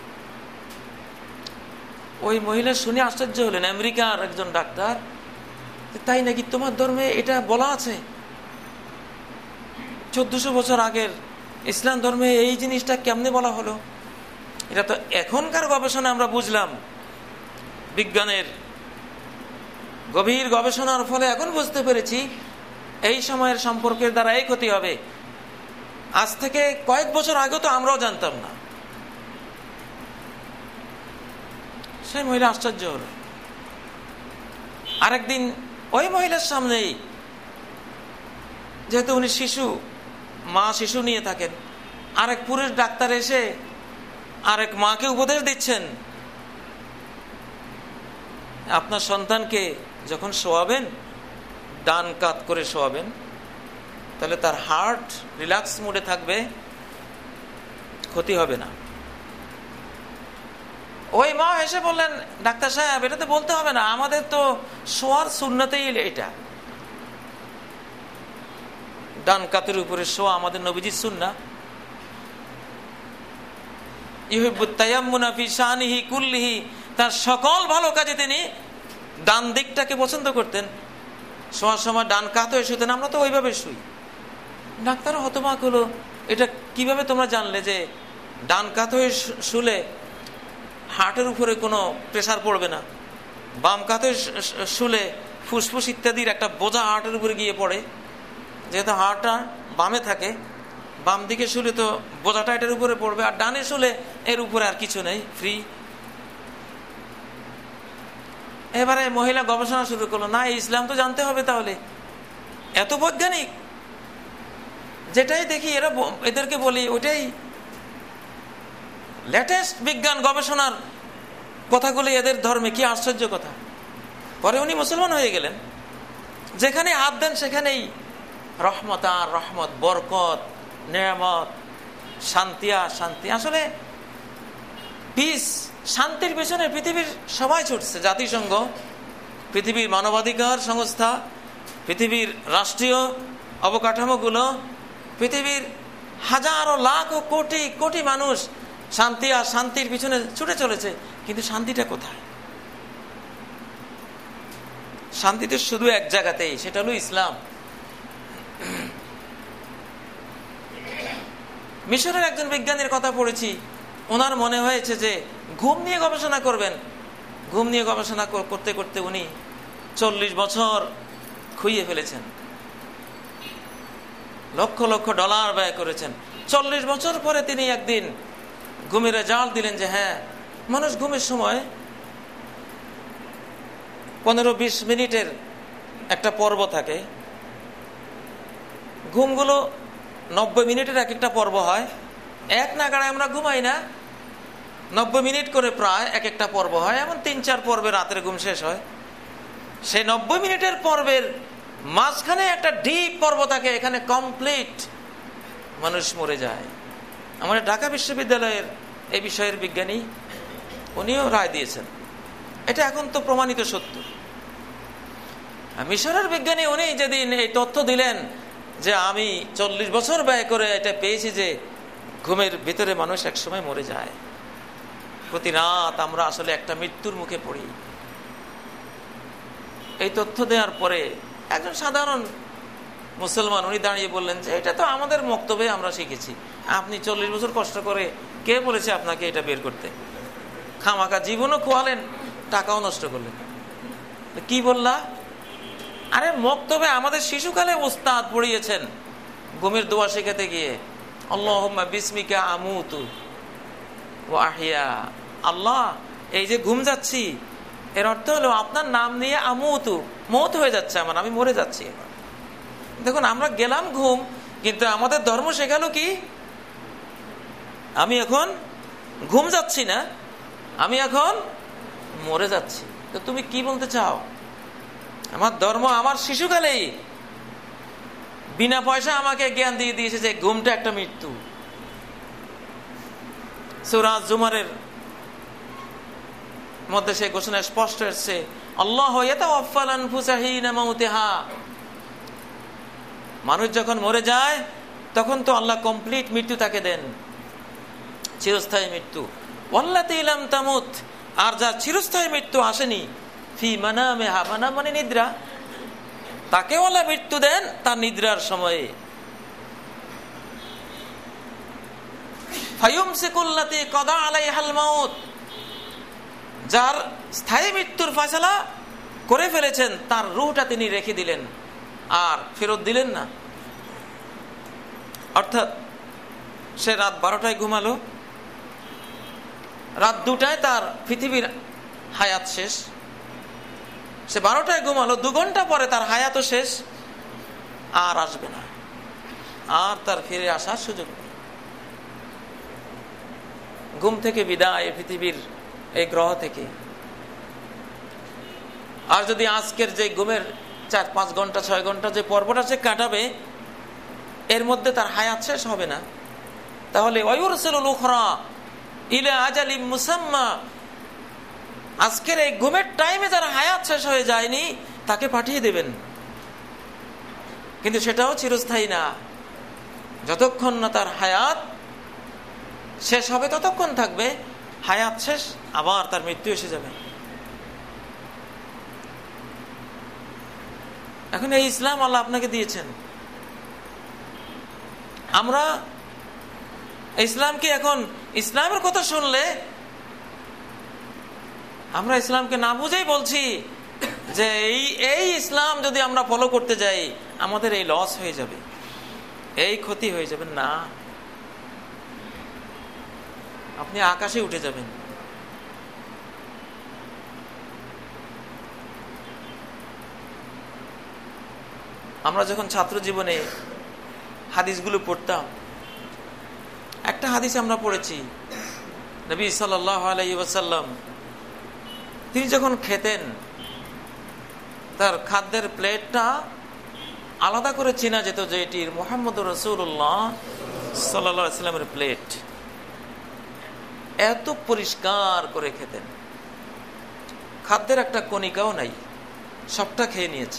B: ওই মহিলা শুনে আশ্চর্য হলেন, আমেরিকার একজন ডাক্তার, তাই নাকি তোমার ধর্মে এটা বলা আছে? চোদ্দশো বছর আগের ইসলাম ধর্মে এই জিনিসটা কেমনে বলা হলো? এটা তো এখনকার গবেষণা আমরা বুঝলাম, বিজ্ঞানের গভীর গবেষণার ফলে এখন বুঝতে পেরেছি এই সময়ের সম্পর্কের দ্বারা এই ক্ষতি হবে। আজ থেকে কয়েক বছর আগে তো আমরাও জানতাম না। সেই মহিলা আশ্চর্য হলো। আরেকদিন ওই মহিলার সামনেই, যেহেতু উনি শিশু, মা শিশু নিয়ে থাকেন, আরেক পুরুষ ডাক্তার এসে আরেক মাকে উপদেশ দিচ্ছেন, আপনার সন্তানকে যখন শোয়াবেন ডান কাত করে শোয়াবেন, তাহলে তার হার্ট রিল্যাক্স মুডে থাকবে, ক্ষতি হবে না। ওই মা এসে বললেন, ডাক্তার সাহেব এটা তো বলতে হবে না, আমাদের তো শোয়ার সুন্নতেই এটা, ডান কাতের উপরে শোয়া আমাদের নবীজির সুন্নাহ। ইউহিব্বুত তায়াম্মুনা ফি শানিহি কুল্লিহি, তার সকল ভালো কাজে তিনি ডান দিকটাকে পছন্দ করতেন, শোয়ার সময় ডান কাত হয়ে শুতেন, আমরা তো ওইভাবে শুই। ডাক্তার হতবাক হলো, এটা কিভাবে তোমরা জানলে যে ডান কাত হয়ে শুলে হার্টের উপরে কোনো প্রেসার পড়বে না, বাম কাত হয়ে শুলে ফুসফুস ইত্যাদির একটা বোঝা হার্টের উপরে গিয়ে পড়ে, যেহেতু হার্টটা বামে থাকে, বাম দিকে শুলে তো বোঝাটা এটার উপরে পড়বে, আর ডানে শুলে এর উপরে আর কিছু নেই, ফ্রি। এবারে মহিলা গবেষণা শুরু করলো, না ইসলাম তো জানতে হবে, তাহলে এত বৈজ্ঞানিক, যেটাই দেখি এরা এদেরকে বলি ওইটাই লেটেস্ট বিজ্ঞান গবেষণার কথাগুলি এদের ধর্মে, কি আশ্চর্য কথা। পরে উনি মুসলমান হয়ে গেলেন। যেখানে হাত দেন সেখানেই রহমত আর রহমত, বরকত, নেয়ামত, শান্তি আর শান্তি। আসলে পিস, শান্তির পেছনে পৃথিবীর সবাই ছুটছে, জাতিসংঘ, পৃথিবীর মানবাধিকার সংস্থা, পৃথিবীর রাষ্ট্রীয় অবকাঠামোগুলো, পৃথিবীর হাজারো লাখ ও কোটি কোটি মানুষ শান্তি আর শান্তির পিছনে ছুটে চলেছে। কিন্তু শান্তিটা কোথায়? শান্তি তো শুধু এক জায়গাতেই, সেটা হলো ইসলাম। মিশরের একজন বিজ্ঞানীর কথা পড়েছি, ওনার মনে হয়েছে যে ঘুম নিয়ে গবেষণা করবেন। ঘুম নিয়ে গবেষণা করতে করতে উনি চল্লিশ বছর খুইয়ে ফেলেছেন, লক্ষ লক্ষ ডলার ব্যয় করেছেন। চল্লিশ বছর পরে তিনি একদিন ঘুমের রেজাল্ট দিলেন যে হ্যাঁ, মানুষ ঘুমের সময় পনেরো বিশ মিনিটের একটা পর্ব থাকে, ঘুমগুলো নব্বই মিনিটের এক একটা পর্ব হয়, এক নাগাড়ায় আমরা ঘুমাই না, নব্বই মিনিট করে প্রায় এক একটা পর্ব হয়, এমন তিন চার পর্বে রাতের ঘুম শেষ হয়। সেই নব্বই মিনিটের পর্বের মাঝখানে একটা ডিপ পর্ব থাকে, এখানে কমপ্লিট মানুষ মরে যায়। আমাদের ঢাকা বিশ্ববিদ্যালয়ের এই বিষয়ের বিজ্ঞানী উনিও রায় দিয়েছেন, এটা এখন তো প্রমাণিত সত্য। মিশরের বিজ্ঞানী উনি যেদিন এই তথ্য দিলেন যে আমি চল্লিশ বছর ব্যয় করে এটা পেয়েছি যে ঘুমের ভিতরে মানুষ একসময় মরে যায়, প্রতি রাত আমরা আসলে একটা মৃত্যুর মুখে পড়ি। এই তথ্য দেওয়ার পরে একজন সাধারণ মুসলমান উনি দাঁড়িয়ে বললেন যে এটা তো আমাদের মক্তবে আমরা শিখেছি, আপনি চল্লিশ বছর কষ্ট করে কে বলেছে আপনাকে এটা বের করতে? খামাকা জীবনও খোয়ালেন, টাকাও নষ্ট করলেন। কি বললা? আরে মক্তবে আমাদের শিশুকালে উস্তাদ পড়িয়েছেন ঘুমের দোয়া শেখাতে গিয়ে, আল্লাহুম্মা বিসমিকা আমুতু ওয়া আহইয়া। আল্লাহ, এই যে ঘুম যাচ্ছি, এর অর্থ হলো আপনার নাম নিয়ে আমুতু, মৌত হয়ে যাচ্ছে আমার, আমি মরে যাচ্ছি। দেখুন, আমরা গেলাম ঘুম, কিন্তু আমাদের ধর্ম শেখালো কি? আমি এখন ঘুম যাচ্ছি না, আমি এখন মরে যাচ্ছি। তো তুমি কি বলতে চাও? আমার ধর্ম আমার শিশুকালেই বিনা পয়সা আমাকে জ্ঞান দিয়ে দিয়েছে যে ঘুমটা একটা মৃত্যু। সূরা জুমারের মধ্যে সে ঘোষণা স্পষ্ট হচ্ছে, আল্লাহু ইয়াতাওয়াফাল আনফুসা হিনা মাউতিহা। মানুষ যখন মরে যায় তখন তো আল্লাহ কমপ্লিট মৃত্যু তাকে দেন, চিরস্থায়ী মৃত্যু। ওয়াল্লাতী লাম তামুত, আর যার চিরস্থায়ী মৃত্যু আসেনি, ফি মানামিহা, মানাম মানে নিদ্রা, তাকেও আল্লাহ মৃত্যু দেন তার নিদ্রার সময়ে। ফায়ুমসিকুল্লাতী কাদা আলাইহাল মাউত, যার স্থায়ী মৃত্যুর ফয়সালা করে ফেলেছেন তার রূহটা তিনি রেখে দিলেন আর ফেরত দিলেন না। অর্থাৎ সে রাত বারোটায় ঘুমালো, রাত দুটায় তার পৃথিবীর হায়াত শেষ। সে বারোটায় ঘুমালো, দু ঘন্টা পরে তার হায়াতও শেষ, আর আসবে না, আর তার ফিরে আসার সুযোগ নেই। ঘুম থেকে বিদায় পৃথিবীর এই গ্রহ থেকে। আর যদি আজকের যে ঘুমের চার পাঁচ ঘন্টা ছয় ঘন্টা যে পর্বটা সে কাটাবে, এর মধ্যে তার হায়াত শেষ হবে না, তাহলে ওয়ায়ুরসিলুল উখরা ইলা আজালিম মুসাম্মা, আজকের এই ঘুমের টাইমে যার হায়াত শেষ হয়ে যায়নি তাকে পাঠিয়ে দেবেন। কিন্তু সেটাও চিরস্থায়ী না, যতক্ষণ না তার হায়াত শেষ হবে ততক্ষণ থাকবে, হায়াত শেষ আবার তার মৃত্যু এসে যাবে। এখন এই ইসলাম আল্লাহ আপনাকে দিয়েছেন, আমরা ইসলামকে এখন ইসলামের কথা শুনলে আমরা ইসলামকে না বুঝেই বলছি যে এই এই ইসলাম যদি আমরা ফলো করতে যাই আমাদের এই লস হয়ে যাবে, এই ক্ষতি হয়ে যাবে। না, আপনি আকাশে উঠে যাবেন। আমরা যখন ছাত্র জীবনে হাদিসগুলো পড়তাম, একটা হাদিস আমরা পড়েছি, নবী সাল্লাল্লাহু আলাইহি ওয়াসাল্লাম তিনি যখন খেতেন তার খাদ্যের প্লেটটা আলাদা করে চেনা যেত যে এটির মুহাম্মদুর রাসূলুল্লাহ সাল্লাল্লাহু আলাইহি ওয়াসাল্লামের প্লেট। এত পরিষ্কার করে খেতেন, খাদ্যের একটা কণিকাও নাই, সবটা খেয়ে নিয়েছে।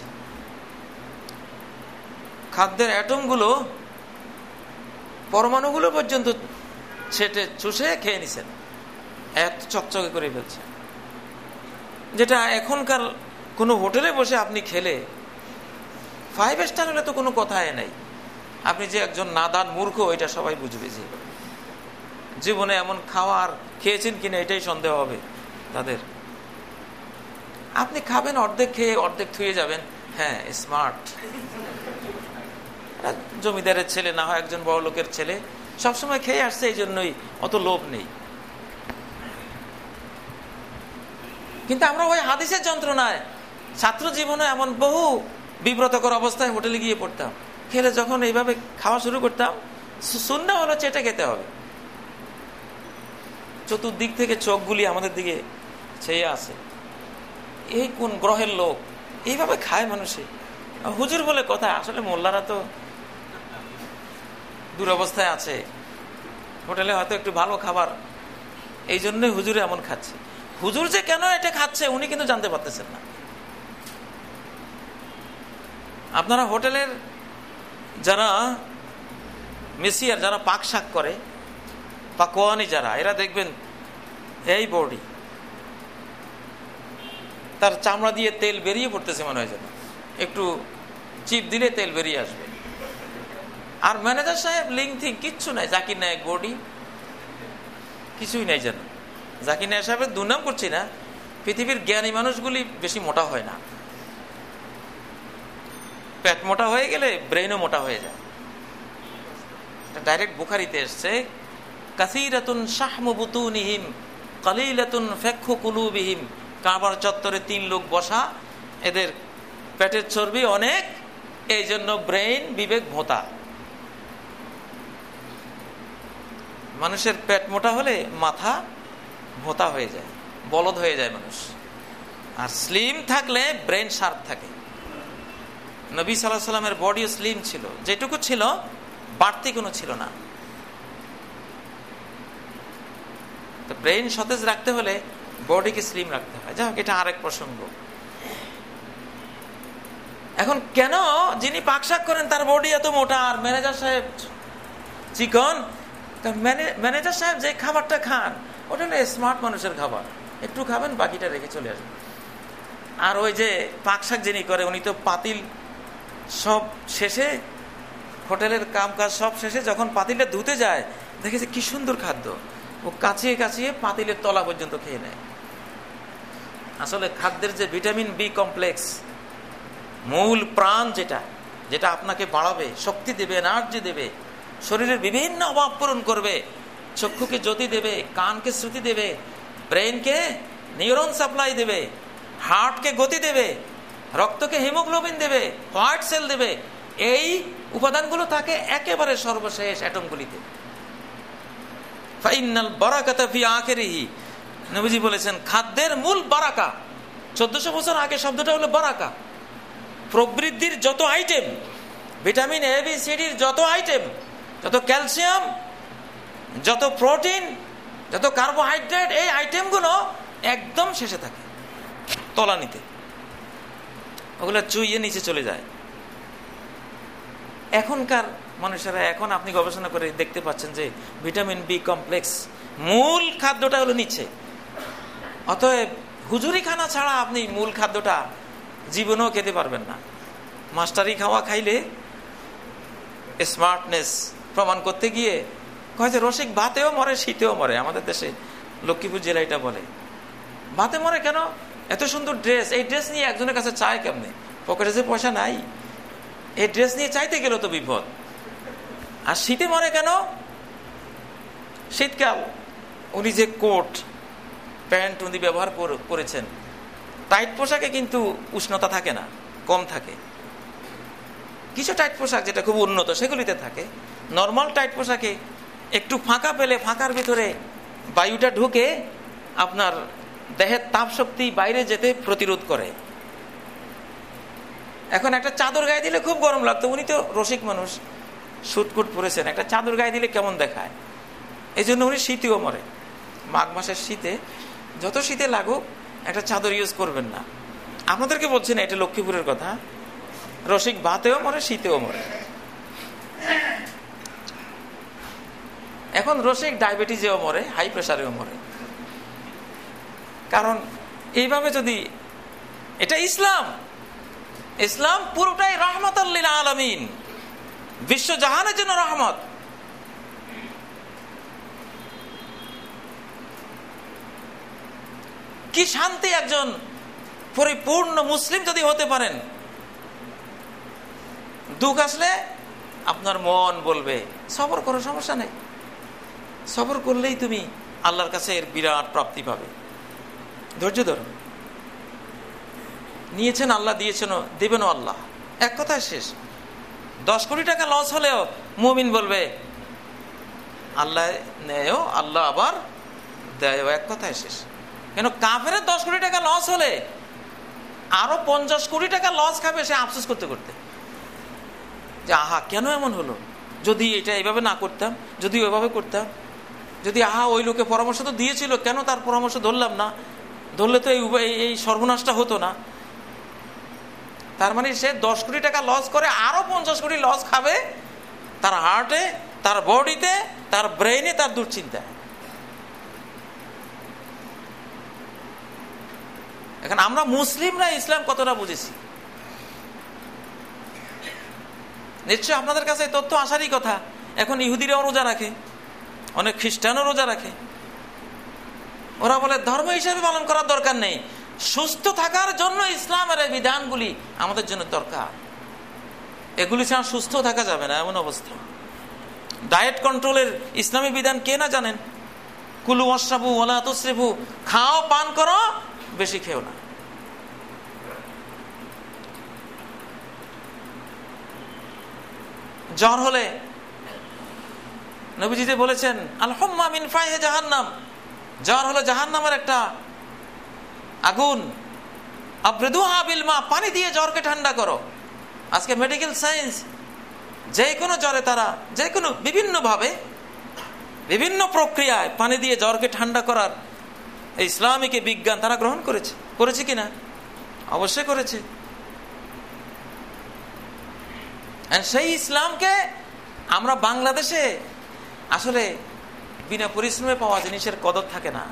B: খাদ্যের অ্যাটমগুলো, পরমাণুগুলো পর্যন্ত ছেটে চুষে খেয়ে নিছেন, এত চকচকে করে ফেলছে, যেটা এখনকার কোনো হোটেলে বসে আপনি খেলে, ফাইভ স্টার হলে তো কোনো কথাই নাই, আপনি যে একজন নাদান মূর্খ এটা সবাই বুঝবে। যে জীবনে এমন খাওয়ার খেয়েছেন কিনা এটাই সন্দেহ হবে তাদের। আপনি খাবেন, অর্ধেক খেয়ে অর্ধেক থুয়ে যাবেন, হ্যাঁ স্মার্ট। জমিদারের ছেলে, না হয় একজন বড় লোকের ছেলে, সবসময় খেয়ে আসছে, এই জন্যই অত লোভ নেই। কিন্তু আমরা ওই হাদিসের যন্ত্রণায় ছাত্র জীবনে এমন বহু বিব্রতকর অবস্থায় হোটেলে গিয়ে পড়তাম, খেলে যখন এইভাবে খাওয়া শুরু করতাম, সুন্নাহ হলো চেটে খেতে হবে। চতুর্দিক থেকে চোখগুলি আমাদের দিকে চেয়ে আসে, এই কোন গ্রহের লোক, এইভাবে খায় মানুষে। হুজুর বলে কথা, আসলে মোল্লারা তো দুরবস্থায় আছে, হোটেলে হয়তো একটু ভালো খাবার, এই জন্যই হুজুরে এমন খাচ্ছে। হুজুর যে কেন এটা খাচ্ছে উনি কিন্তু জানতে পারতেছেন না। আপনারা হোটেলের যারা মেসিয়ার, যারা পাক শাক করে, পাকোয়ানি যারা, এরা দেখবেন এই বডি, তার চামড়া দিয়ে তেল বেরিয়ে পড়তেছে মনে হয়, যেন একটু চিপ দিলে তেল বেরিয়ে আসবে। আর ম্যানেজার সাহেব লিং থিং কিচ্ছু নাই, জাকির নায়ক বডি, কিছুই নাই যেন। জাকির নায়েক সাহেবের দুর্নাম করছি না, পৃথিবীর জ্ঞানী মানুষগুলি বেশি মোটা হয় না। পেট মোটা হয়ে গেলে ব্রেনও মোটা হয়ে যায়। ডাইরেক্ট বুখারীতে এসছে, কাসীরাতুন শাহমু বুতুনিহিম কালিলাতুন ফাকহু কুলুবিহিম। কাবার চত্বরে তিন লোক বসা, এদের পেটের চর্বি অনেক, এই জন্য ব্রেন বিবেক ভোঁতা। মানুষের পেট মোটা হলে মাথা ভোঁতা হয়ে যায়, বলদ হয়ে যায় মানুষ। আর স্লিম থাকলে ব্রেন শার্প থাকে। নবী সাল্লাল্লাহু আলাইহি সাল্লামের বডিও স্লিম ছিল, যেটুকু ছিল বাড়তি কোনো ছিল না। তো ব্রেন সতেজ রাখতে হলে বডিকে স্লিম রাখতে হয়। যাই হোক, এটা আরেক প্রসঙ্গ। এখন কেন যিনি পাকশাক করেন তার বডি এত মোটা আর ম্যানেজার সাহেব চিকন? ম্যানেজার সাহেব যে খাবারটা খান ওটা হলো স্মার্ট মানুষের খাবার, একটু খাবেন বাকিটা রেখে চলে আসবেন। আর ওই যে পাকশাক যিনি করে উনি তো পাতিল সব শেষে, হোটেলের কাম কাজ সব শেষে যখন পাতিলটা ধুতে যায় দেখেছে কি সুন্দর খাদ্য, ও কাছিয়ে কাছিয়ে পাতিলের তলা পর্যন্ত খেয়ে নেয়। আসলে খাদ্যের যে ভিটামিন বি কমপ্লেক্স, মূল প্রাণ, যেটা যেটা আপনাকে বাড়াবে, শক্তি দেবে, এনার্জি দেবে, শরীরের বিভিন্ন অভাব পূরণ করবে, চক্ষুকে জ্যোতি দেবে, কানকে শ্রুতি দেবে, ব্রেনকে নিউরন সাপ্লাই দেবে, হার্টকে গতি দেবে, রক্তকে হিমোগ্লোবিন দেবে, হোয়াইট সেল দেবে, এই উপাদানগুলো থাকে একেবারে সর্বশেষ অ্যাটমগুলিতে। ফাইনাল বারাকাতা ফি আখিরিহি, নবীজি বলেছেন খাদ্যের মূল বারাকা। চোদ্দশো বছর আগে শব্দটা হলো বারাকা। প্রবৃদ্ধির যত item, vitamin A B C ডির যত আইটেম, যত ক্যালসিয়াম, যত প্রোটিন, যত কার্বোহাইড্রেট, এই আইটেমগুলো একদম শেষে থাকে, তলানিতে। ওগুলো চুইয়ে নিচে চলে যায়। এখনকার মানুষেরা, এখন আপনি গবেষণা করে দেখতে পাচ্ছেন যে ভিটামিন বি কমপ্লেক্স মূল খাদ্যটা হলো নিচে। অতএব হুজুরি খানা ছাড়া আপনি মূল খাদ্যটা জীবনেও খেতে পারবেন না। মাস্টারি খাওয়া খাইলে স্মার্টনেস প্রমাণ করতে গিয়ে কয় যে রসিক ভাতেও মরে, শীতেও মরে। আমাদের দেশে লক্ষ্মীপুর জেলা এটা বলে, ভাতে মরে কেন? এত সুন্দর ড্রেস, এই ড্রেস নিয়ে একজনের কাছে চায় কেমনে? পকেটে যে পয়সা নাই, এই ড্রেস নিয়ে চাইতে গেল তো বিপদ। আর শীতে মরে কেন? শীতকাল, উনি যে কোট প্যান্ট উনি ব্যবহার করেছেন, টাইট পোশাকে কিন্তু উষ্ণতা থাকে না, কম থাকে। কিছু টাইট পোশাক যেটা খুব উন্নত সেগুলিতে থাকে। নর্মাল টাইট পোশাকে একটু ফাঁকা পেলে ফাঁকার ভিতরে বায়ুটা ঢুকে আপনার দেহের তাপ শক্তি বাইরে যেতে প্রতিরোধ করে। এখন একটা চাদর গায়ে দিলে খুব গরম লাগতো, উনি তো রসিক মানুষ, সুটকুট পরেছেন, একটা চাদর গায়ে দিলে কেমন দেখায়, এই জন্য উনি শীতেও মরে। মাঘ মাসের শীতে যত শীতে লাগুক একটা চাদর ইউজ করবেন না। আপনাদেরকে বলছি না, এটা লক্ষ্মীপুরের কথা। রসিক ভাতেও মরে, শীতেও মরে। এখন রসিক ডায়াবেটিসেও মরে, হাই প্রেসারেও মরে। কারণ এইভাবে যদি, এটা ইসলাম, ইসলাম পুরোটাই রহমতুল লিল আলামিন, বিশ্ব জাহানের জন্য রহমত। কি শান্তি একজন পরিপূর্ণ মুসলিম যদি হতে পারেন। দুঃখ আসলে আপনার মন বলবে সবর করো, সমস্যা নেই, সবর করলেই তুমি আল্লাহর কাছে এর বিরাট প্রাপ্তি পাবে। ধৈর্য ধরুন, নিয়েছেন আল্লাহ, দিয়েছেন, দেবেনও আল্লাহ, এক কথায় শেষ। দশ কোটি টাকা লস হলেও মুমিন বলবে আল্লাহ নেয়ও, আল্লাহ আবার দেয়ও, এক কথায় শেষ। কেন কাফেরের দশ কোটি টাকা লস হলে আরো পঞ্চাশ কোটি টাকা লস খাবে সে আফসোস করতে করতে, যে আহা কেন এমন হলো, যদি এটা এইভাবে না করতাম, যদি ওইভাবে করতাম, যদি আহা ওই লোকে পরামর্শ তো দিয়েছিল, কেন তার পরামর্শ ধরলাম না, ধরলে তো এই এই সর্বনাশটা হতো না। তার মানে সে দশ কোটি টাকা লস করে আরো পঞ্চাশ কোটি লস খাবে তার হার্টে, তার বডিতে, তার ব্রেইনে, তার দুশ্চিন্তায়। এখন আমরা মুসলিমরা ইসলাম কতটা বুঝেছি, নিশ্চয় আপনাদের কাছে তথ্য আসারই কথা। এখন ইহুদিরাও রোজা রাখে, অনেক খ্রিস্টানও রোজা রাখে, ওরা বলে ধর্ম হিসেবে পালন করার দরকার নেই, সুস্থ থাকার জন্য ইসলামের এই বিধানগুলি আমাদের জন্য দরকার, এগুলি ছাড়া সুস্থ থাকা যাবে না, এমন অবস্থা। ডায়েট কন্ট্রোলের ইসলামী বিধান কে না জানেন? কুলু ওয়াশরাবু ওয়ালা তুসরিফু, খাও পান করো, বেশি খেও না। জ্বর হলে নবীজি যে বলেছেন আল হুম্মা মিন ফাইহি জাহান্নাম, জ্বর হলো জাহান্নামের একটা আগুন, আবরিদুহা বিল মা, পানি দিয়ে জ্বরকে ঠান্ডা করো। আজকে মেডিকেল সায়েন্স যে কোনো জ্বরে তারা যে কোনো বিভিন্ন ভাবে বিভিন্ন প্রক্রিয়ায় পানি দিয়ে জ্বরকে ঠান্ডা করার এই ইসলামিক বিজ্ঞান তারা গ্রহণ করেছে। করেছে কিনা? অবশ্যই করেছে। সেই ইসলামকে আমরা বাংলাদেশে আসলে বিনা পরিশ্রমে পাওয়া জিনিসের কদর থাকে না।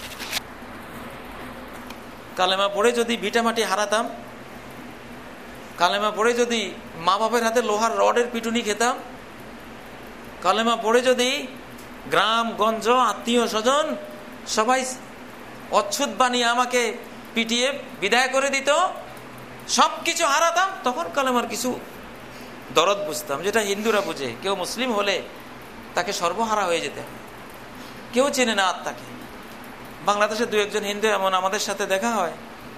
B: কালেমা পড়ে যদি ভিটামাটি হারাতাম, কালেমা পড়ে যদি মা বাপের হাতে লোহার রডের পিটুনি খেতাম, কালেমা পড়ে যদি গ্রাম গঞ্জ আত্মীয় স্বজন সবাই অচ্ছুত বানিয়ে আমাকে পিটিয়ে বিদায় করে দিত, সব কিছু হারাতাম, তখন কালেমার কিছু দরদ বুঝতাম, যেটা হিন্দুরা বুঝে। কেউ মুসলিম হলে তাকে সর্বহারা হয়ে যেতে হয়, কেউ চেনে না আত্মাকে। বাংলাদেশে দু একজন হিন্দু এমন আমাদের সাথে দেখা হয়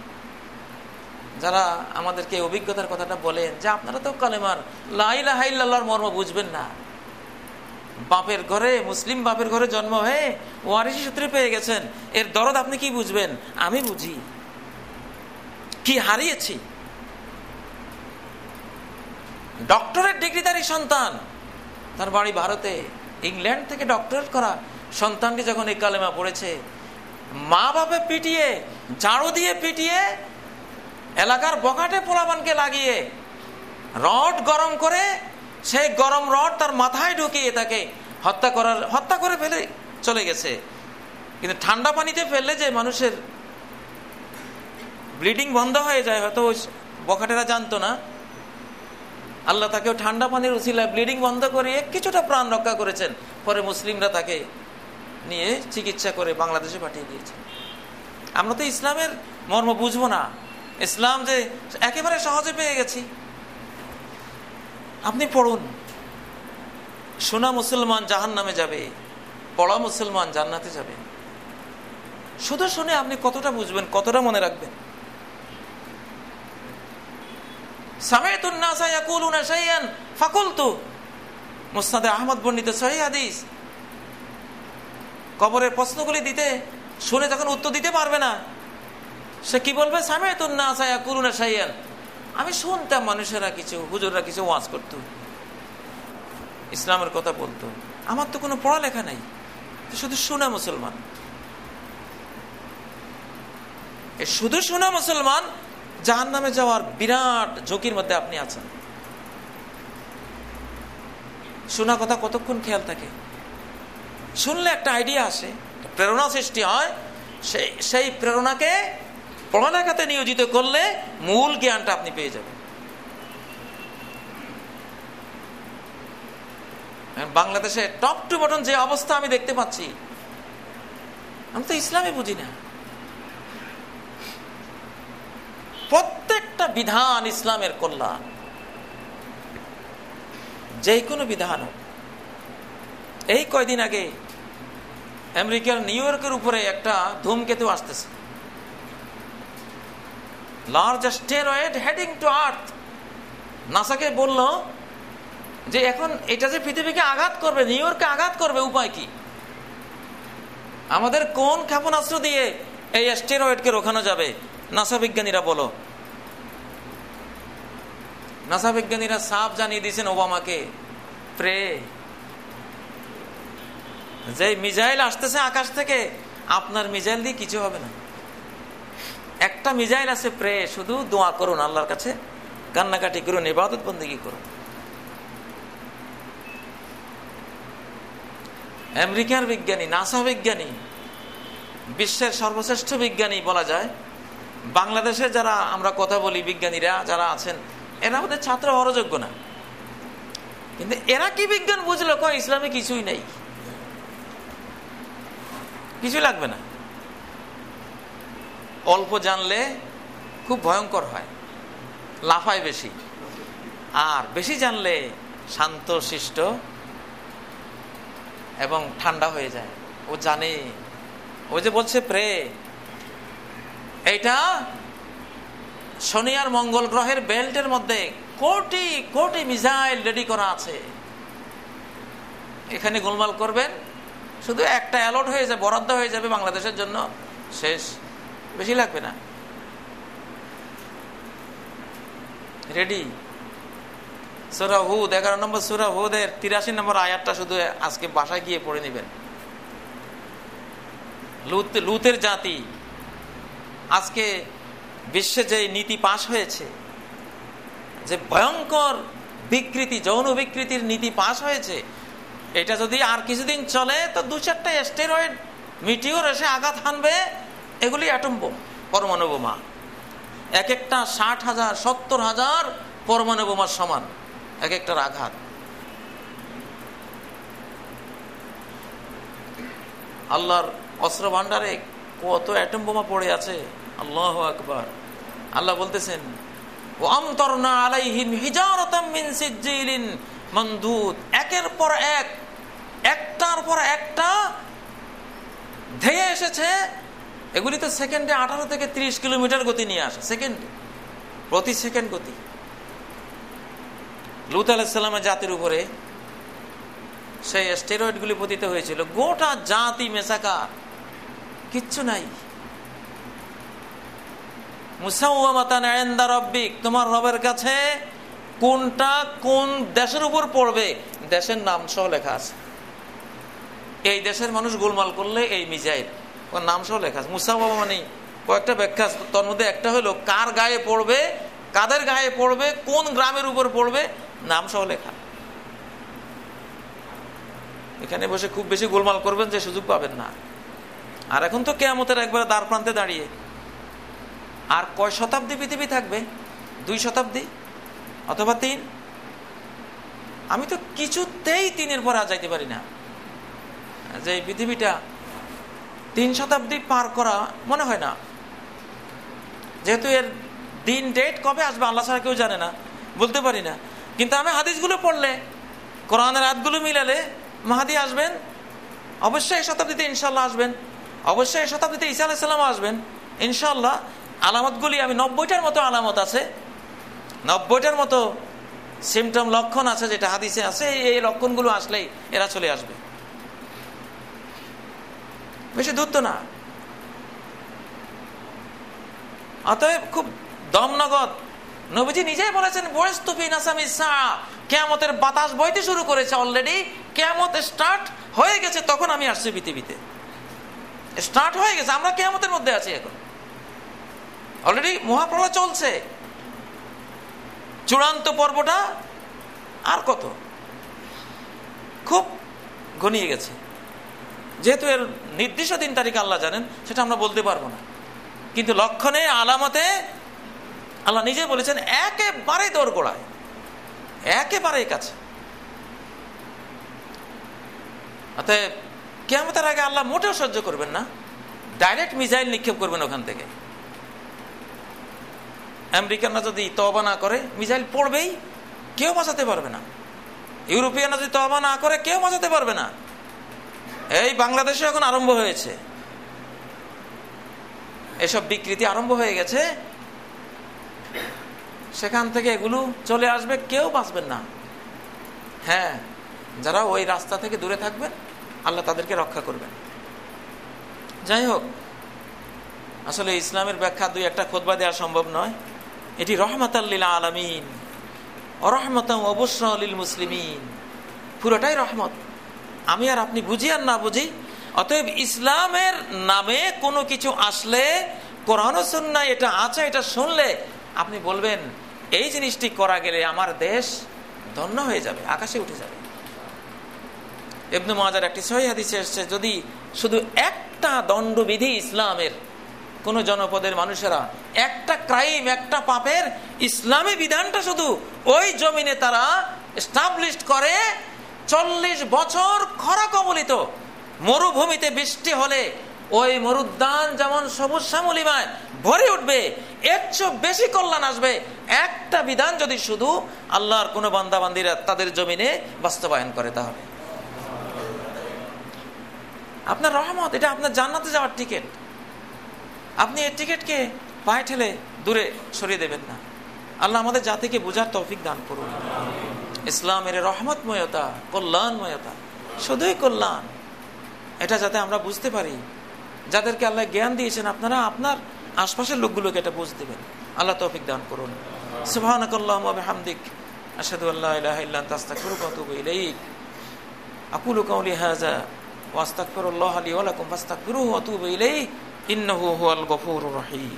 B: যারা আমাদেরকে অভিজ্ঞতার কথাটা বলেন যে আপনারা তো কালেমার লা ইলাহা ইল্লাল্লাহর মর্ম বুঝবেন না, বাপের ঘরে মুসলিম বাপের ঘরে জন্ম হয়ে ওয়ারিসি সূত্রে পেয়ে গেছেন, এর দরদ আপনি কি বুঝবেন? আমি বুঝি, কি হারিয়েছি। ডক্টরেট ডিগ্রিধারী সন্তান, তার বাড়ি ভারতে, ইংল্যান্ড থেকে ডক্টরেট করা সন্তানটি যখন এই কালেমা পড়েছে, মা বাপে পিটিয়ে ঝাড়ু দিয়ে পিটিয়ে এলাকার বকাটে পোলাপানকে লাগিয়ে রড গরম করে সেই গরম রড তার মাথায় ঢুকিয়ে তাকে হত্যা করার হত্যা করে ফেলে চলে গেছে। কিন্তু ঠান্ডা পানিতে ফেললে যে মানুষের ব্লিডিং বন্ধ হয়ে যায়, হয়তো ওই বকাটেরা জানতো না, আল্লাহ তাকেও ঠান্ডা পানির উসিলায় ব্লিডিং বন্ধ করিয়ে কিছুটা প্রাণ রক্ষা করেছেন। পরে মুসলিমরা তাকে নিয়ে চিকিৎসা করে বাংলাদেশে পাঠিয়ে দিয়েছে। আমরা তো ইসলামের মর্ম বুঝবো না, ইসলাম যে একেবারে সহজে পেয়ে গেছি। আপনি পড়ুন, শোনা মুসলমান জাহান্নামে যাবে, পড়া মুসলমান জান্নাতে যাবে। শুধু শুনে আপনি কতটা বুঝবেন, কতটা মনে রাখবেন? সামি'তুন নাসা ইয়াকুলুনা শাইআন ফাকুলতু, মুসনাদে আহমদ বর্ণিত সহিহ হাদিস। কবরের প্রশ্নগুলি দিতে শুনে যখন উত্তর দিতে পারবে না, সে কি বলবে? সামি'তুন নাসা ইয়াকুলুনা শাইআন, আমি শুনতাম মানুষেরা কিছু, হুজুররা কিছু ওয়াজ করতো, ইসলামের কথা বলতো, আমার তো কোনো পড়ালেখা নাই, শুধু শোনা মুসলমান। এই শুধু শোনা মুসলমান জাহান্নামে যাওয়ার বিরাট ঝুঁকির মধ্যে আপনি আছেন। শোনা কথা কতক্ষণ খেয়াল থাকে, শুনলে একটা আইডিয়া আসে, প্রেরণা সৃষ্টি হয়, সেই সেই প্রেরণাকে পড়ালেখাতে নিয়োজিত করলে মূল জ্ঞানটা আপনি পেয়ে যাবেন। বাংলাদেশে টপ টু বটন যে অবস্থা আমি দেখতে পাচ্ছি, আমি তো ইসলামে বুঝি না। প্রত্যেকটা বিধান ইসলামের কল্যাণ, যে কোনো বিধান। এই কয়দিন আগে আমেরিকার নিউ ইয়র্কের উপরে একটা ধূমকেতু আসতেছে, large asteroid heading to earth. নাসাকে বলল যে এখন এটা যে পৃথিবীকে আঘাত করবে, নিউ ইয়র্কে আঘাত করবে, উপায় কি? আমাদের কোন ক্ষেপণাস্ত্র দিয়ে এই অ্যাস্টেরয়েডকে রোখানো যাবে? নাসা বিজ্ঞানীরা বলো। নাসা বিজ্ঞানীরা সাফ জানিয়ে দিয়েছেন ওবামাকে, প্রে, যে মিসাইল আসতেছে আকাশ থেকে, আপনার মিসাইল দিয়ে কিছু হবে না। একটা মিসাইল আছে, প্রে, শুধু দোয়া করুন, আল্লাহর কাছে কান্নাকাটি করুন, ইবাদত বন্দেগী করুন। আমেরিকার বিজ্ঞানী, নাসা বিজ্ঞানী, বিশ্বের সর্বশ্রেষ্ঠ বিজ্ঞানী বলা যায়। বাংলাদেশে যারা আমরা কথা বলি বিজ্ঞানীরা যারা আছেন, এরা আমাদের ছাত্র হওয়ার যোগ্য না, কিন্তু এরা কি বিজ্ঞান বুঝলো? কয় ইসলামে কিছুই নেই, কিছু লাগবে না। অল্প জানলে খুব ভয়ঙ্কর হয়, লাফায় বেশি, আর বেশি জানলে শান্ত শিষ্ট এবং ঠান্ডা হয়ে যায়। ও জানে, ও যে বলছে প্রে, এইটা শনি আর মঙ্গল গ্রহের বেল্টের মধ্যে কোটি কোটি মিসাইল রেডি করা আছে, এখানে গোলমাল করবেন, শুধু একটা অ্যালট হয়ে যাবে, বরাদ্দ হয়ে যাবে বাংলাদেশের জন্য, শেষ, বেশি লাগবে না, রেডি। সূরা হুদ এগারো নম্বর সূরা হুদের তিরাশি নম্বর আয়াতটা শুধু আজকে বাসায় গিয়ে পড়ে নেবেন। লুত লুতের জাতি, আজকে বিশ্বে যে নীতি পাশ হয়েছে, যে ভয়ঙ্কর বিকৃতি, যৌন বিকৃতির নীতি পাশ হয়েছে, এটা যদি আর কিছুদিন চলে তো দু চারটা স্টেরয়েড মিটিওর এসে আঘাত হানবে, এগুলি অ্যাটম বোম, পরমাণু বোমা, এক একটা ষাট হাজার সত্তর হাজার পরমাণু বোমার সমান এক একটার আঘাত। আল্লাহর অস্ত্র ভান্ডারে কত অ্যাটম বোমা পড়ে আছে, আল্লাহু আকবার। আল্লাহ বলতেছেন ওয়া আমতারনা আলাইহিম হিজারাতাম মিন সিজ্জিলিন মানদুদ, একের পর এক, একটার পর একটা ধেয়ে এসেছে। এগুলি তো সেকেন্ডে আঠারো থেকে ত্রিশ কিলোমিটার গতি নিয়ে আসে, সেকেন্ডে, প্রতি সেকেন্ড গতি। লূত আলাইহিস সালামের জাতির উপরে সেই স্টেরয়েড গুলি পতিত হয়েছিল, গোটা জাতি মেসাকার, কিচ্ছু নাই। মুসাওয়ামাতান ইনদা রাব্বিক, তোমার রবের কাছে কোনটা কোন দেশের উপর পড়বে দেশের নাম সহ লেখা আছে। এই দেশের মানুষ গোলমাল করলে এই মিসাইল ওর নাম সহ লেখা আছে। মুসাওয়ামা মানে কয়েকটা ব্যাখ্যা, তার মধ্যে একটা হলো কার গায়ে পড়বে, কাদের গায়ে পড়বে, কোন গ্রামের উপর পড়বে, নাম সহ লেখা। এখানে বসে খুব বেশি গোলমাল করবেন যে সুযোগ পাবেন না। আর এখন তো কিয়ামতের একবারে দ্বার প্রান্তে দাঁড়িয়ে, আর কয় শতাব্দী পৃথিবী থাকবে? দুই শতাব্দী অথবা তিন। আমি তো কিছুতেই তিনের পর আর যাইতে পারি না, যে পৃথিবীটা তিন শতাব্দী পার করা মনে হয় না, যেহেতু এর দিন ডেট কবে আসবে আল্লাহ ছাড়া কেউ জানে না, বলতে পারি না। কিন্তু আমি হাদিসগুলো পড়লে, কোরআনের আয়াতগুলো মিলালে মাহাদি আসবেন, অবশ্যই এই শতাব্দীতে ইনশাল্লাহ আসবেন, অবশ্যই এই শতাব্দীতে ঈসা আলাইহিস সালাম আসবেন ইনশাল্লাহ। আলামতগুলি আমি নব্বইটার মতো আলামত আছে, নব্বইটার মতো সিমটম লক্ষণ আছে যেটা হাদিসে আছে, এই লক্ষণগুলো আসলেই এরা চলে আসবে, বেশি দূর তো না। অতএব খুব দমনগদ নবীজি নিজেই বলেছেন বুইসতু ফি নাসামিস সাআ, কিয়ামতের বাতাস বইতে শুরু করেছে অলরেডি, কিয়ামত স্টার্ট হয়ে গেছে, তখন আমি আসছি পৃথিবীতে, স্টার্ট হয়ে গেছে, আমরা কিয়ামতের মধ্যে আছি এখন, অলরেডি মহাপ্রলয় চলছে, চূড়ান্ত পর্বটা আর কত, খুব ঘনিয়ে গেছে। যেহেতু এর নির্দিষ্ট দিন তারিখ আল্লাহ জানেন, সেটা আমরা বলতে পারবো না, কিন্তু লক্ষণে আলামতে আল্লাহ নিজে বলেছেন একেবারে দোরগোড়ায়, একেবারে কাছে। অতএব কিয়ামতের আগে আল্লাহ মোটেও সহ্য করবেন না, ডাইরেক্ট মিসাইল নিক্ষেপ করবেন ওখান থেকে। আমেরিকানরা যদি তওবা না করে মিসাইল পড়বেই, কেউ বাঁচাতে পারবে না। ইউরোপিয়ানরা যদি তওবা না করে কেউ বাঁচাতে পারবে না। এই বাংলাদেশে এখন আরম্ভ হয়েছে, এসব বিকৃতি আরম্ভ হয়ে গেছে, সেখান থেকে এগুলো চলে আসবে, কেউ বাঁচবেন না। হ্যাঁ, যারা ওই রাস্তা থেকে দূরে থাকবেন আল্লাহ তাদেরকে রক্ষা করবেন। যাই হোক, আসলে ইসলামের ব্যাখ্যা দুই একটা খুতবা দেওয়া সম্ভব নয়। এটি রহমাতাল লিল আলামিন ওয়া রাহমাতান ওয়া বুশরা লিল মুসলিমিন, পুরোটাই রহমত। আমি আর আপনি বুঝি আর না বুঝি, অতএব ইসলামের নামে কোনো কিছু আসলে, কোরআন ও সুন্নাহ এটা আছে, এটা শুনলে আপনি বলবেন এই জিনিসটি করা গেলে আমার দেশ ধন্য হয়ে যাবে, আকাশে উঠে যাবে। ইবনে মাজার একটি সহিহ হাদিসে এসেছে, যদি শুধু একটা দণ্ডবিধি ইসলামের কোন জনপদের মানুষেরা একটা ক্রাইম, একটা পাপের ইসলামী বিধানটা শুধু ওই জমিনে তারা এস্টাবলিশ করে, চল্লিশ বছর খরা কবলিত মরুভূমিতে বৃষ্টি হলে ওই মরুদ্যান যেমন সবুজ শ্যামলিমায় ভরে উঠবে, এর চেয়ে বেশি কল্যাণ আসবে একটা বিধান যদি শুধু আল্লাহর কোন বান্দা বান্দিরা তাদের জমিনে বাস্তবায়ন করে। তাহলে আপনার রহমত, এটা আপনার জান্নাতে যাওয়ার টিকিট। আপনি এই টিকিটকে পায়ে ঠেলে দূরে সরিয়ে দেবেন না। আল্লাহ আমাদের জাতিকে বোঝার তৌফিক দান করুন। ইসলামের রহমতময়তা, কল্যাণময়তা, শুধুই কল্যাণ, এটা যাতে আমরা বুঝতে পারি। যাদেরকে আল্লাহ জ্ঞান দিয়েছেন আপনারা আপনার আশপাশের লোকগুলোকে এটা বুঝ দেবেন। আল্লাহ তৌফিক দান করুন। সুবহানাকাল্লাহুম্মা ওয়া বিহামদিক আশহাদু আল্লা ইলাহা ইল্লা আনতা আস্তাগফিরুকা ওয়া আতুবু ইলাইক। আকুলু কাওলি হাযা ওয়া আস্তাগফিরুল্লাহ লি ওয়া লাকুম ফাস্তাগফিরুহু ওয়া আতুবু ইলাইহি ইন্নাহু হুয়াল গফুরুর রহিম।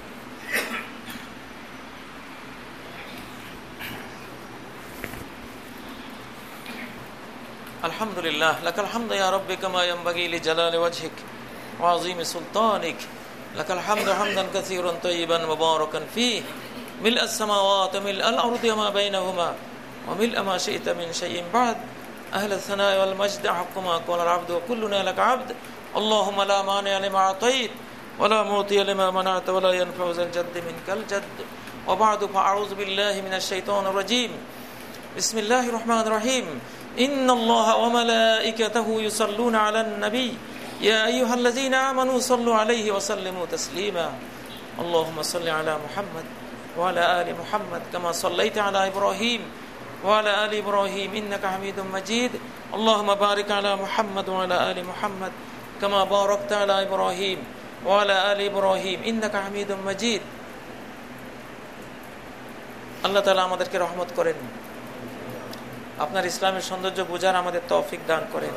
B: আলহামদুলিল্লাহ, লাকাল হামদু ইয়া রাব্বি কামা ইয়ানবাগি লিজালালি ওয়াজহিক ওয়া আযীমি সুলতানিক। লাকাল হামদু হামদান কাসীরান তাইয়িবান মুবারাকান ফীহি মিলআস সামাওয়াতি ওয়া মিলআল আরদি ওয়া মা বাইনাহুমা ওয়া মিলআ মা শি'তা মিন শাইইন বা'দ। আহলাস সানা'i ওয়াল মাজদি হাক্কু মা ক্বালা আল-'abdu ওয়া কুল্লুনা লাকা 'abd। আল্লাহুম্মা লা মানি'a লিমা আ'তাইত ওয়া লা মু'তিয়া লিমা মানা'তা ওয়া লা ইয়ানফা'ু যাল জাদ্দি মিনকাল জাdd। ওয়া বা'দু ফাআউযু বিল্লাহি মিনাশ শাইতানির রাজীম। বিসমিল্লাহির রহমানির রহিম। ইন্নাল্লাহা ওয়া মালাইকাতাহু ইউসাল্লুনা আলান নবী ইয়া আইয়ুহাল্লাযীনা আমানু সাল্লু আলাইহি ওয়া সাল্লিমু তাসলিমা। আল্লাহুম্মা সাল্লি আলা মুহাম্মাদ ওয়া আলা আলি মুহাম্মাদ কামা সাল্লাইতা আলা ইব্রাহিম ওয়া আলা আলি ইব্রাহিম ইন্নাকা হামিদুম মাজিদ। আল্লাহুম্মা বারিক আলা মুহাম্মাদ ওয়া আলা আলি মুহাম্মাদ কামা বারাকতা আলা ইব্রাহিম ওয়া আলা আলি ইব্রাহিম ইন্নাকা হামিদুম মাজিদ। আল্লাহ তাআলা আমাদেরকে রহমত করেন, আপনার ইসলামের সৌন্দর্য বোঝার আমাদের তৌফিক দান করেন।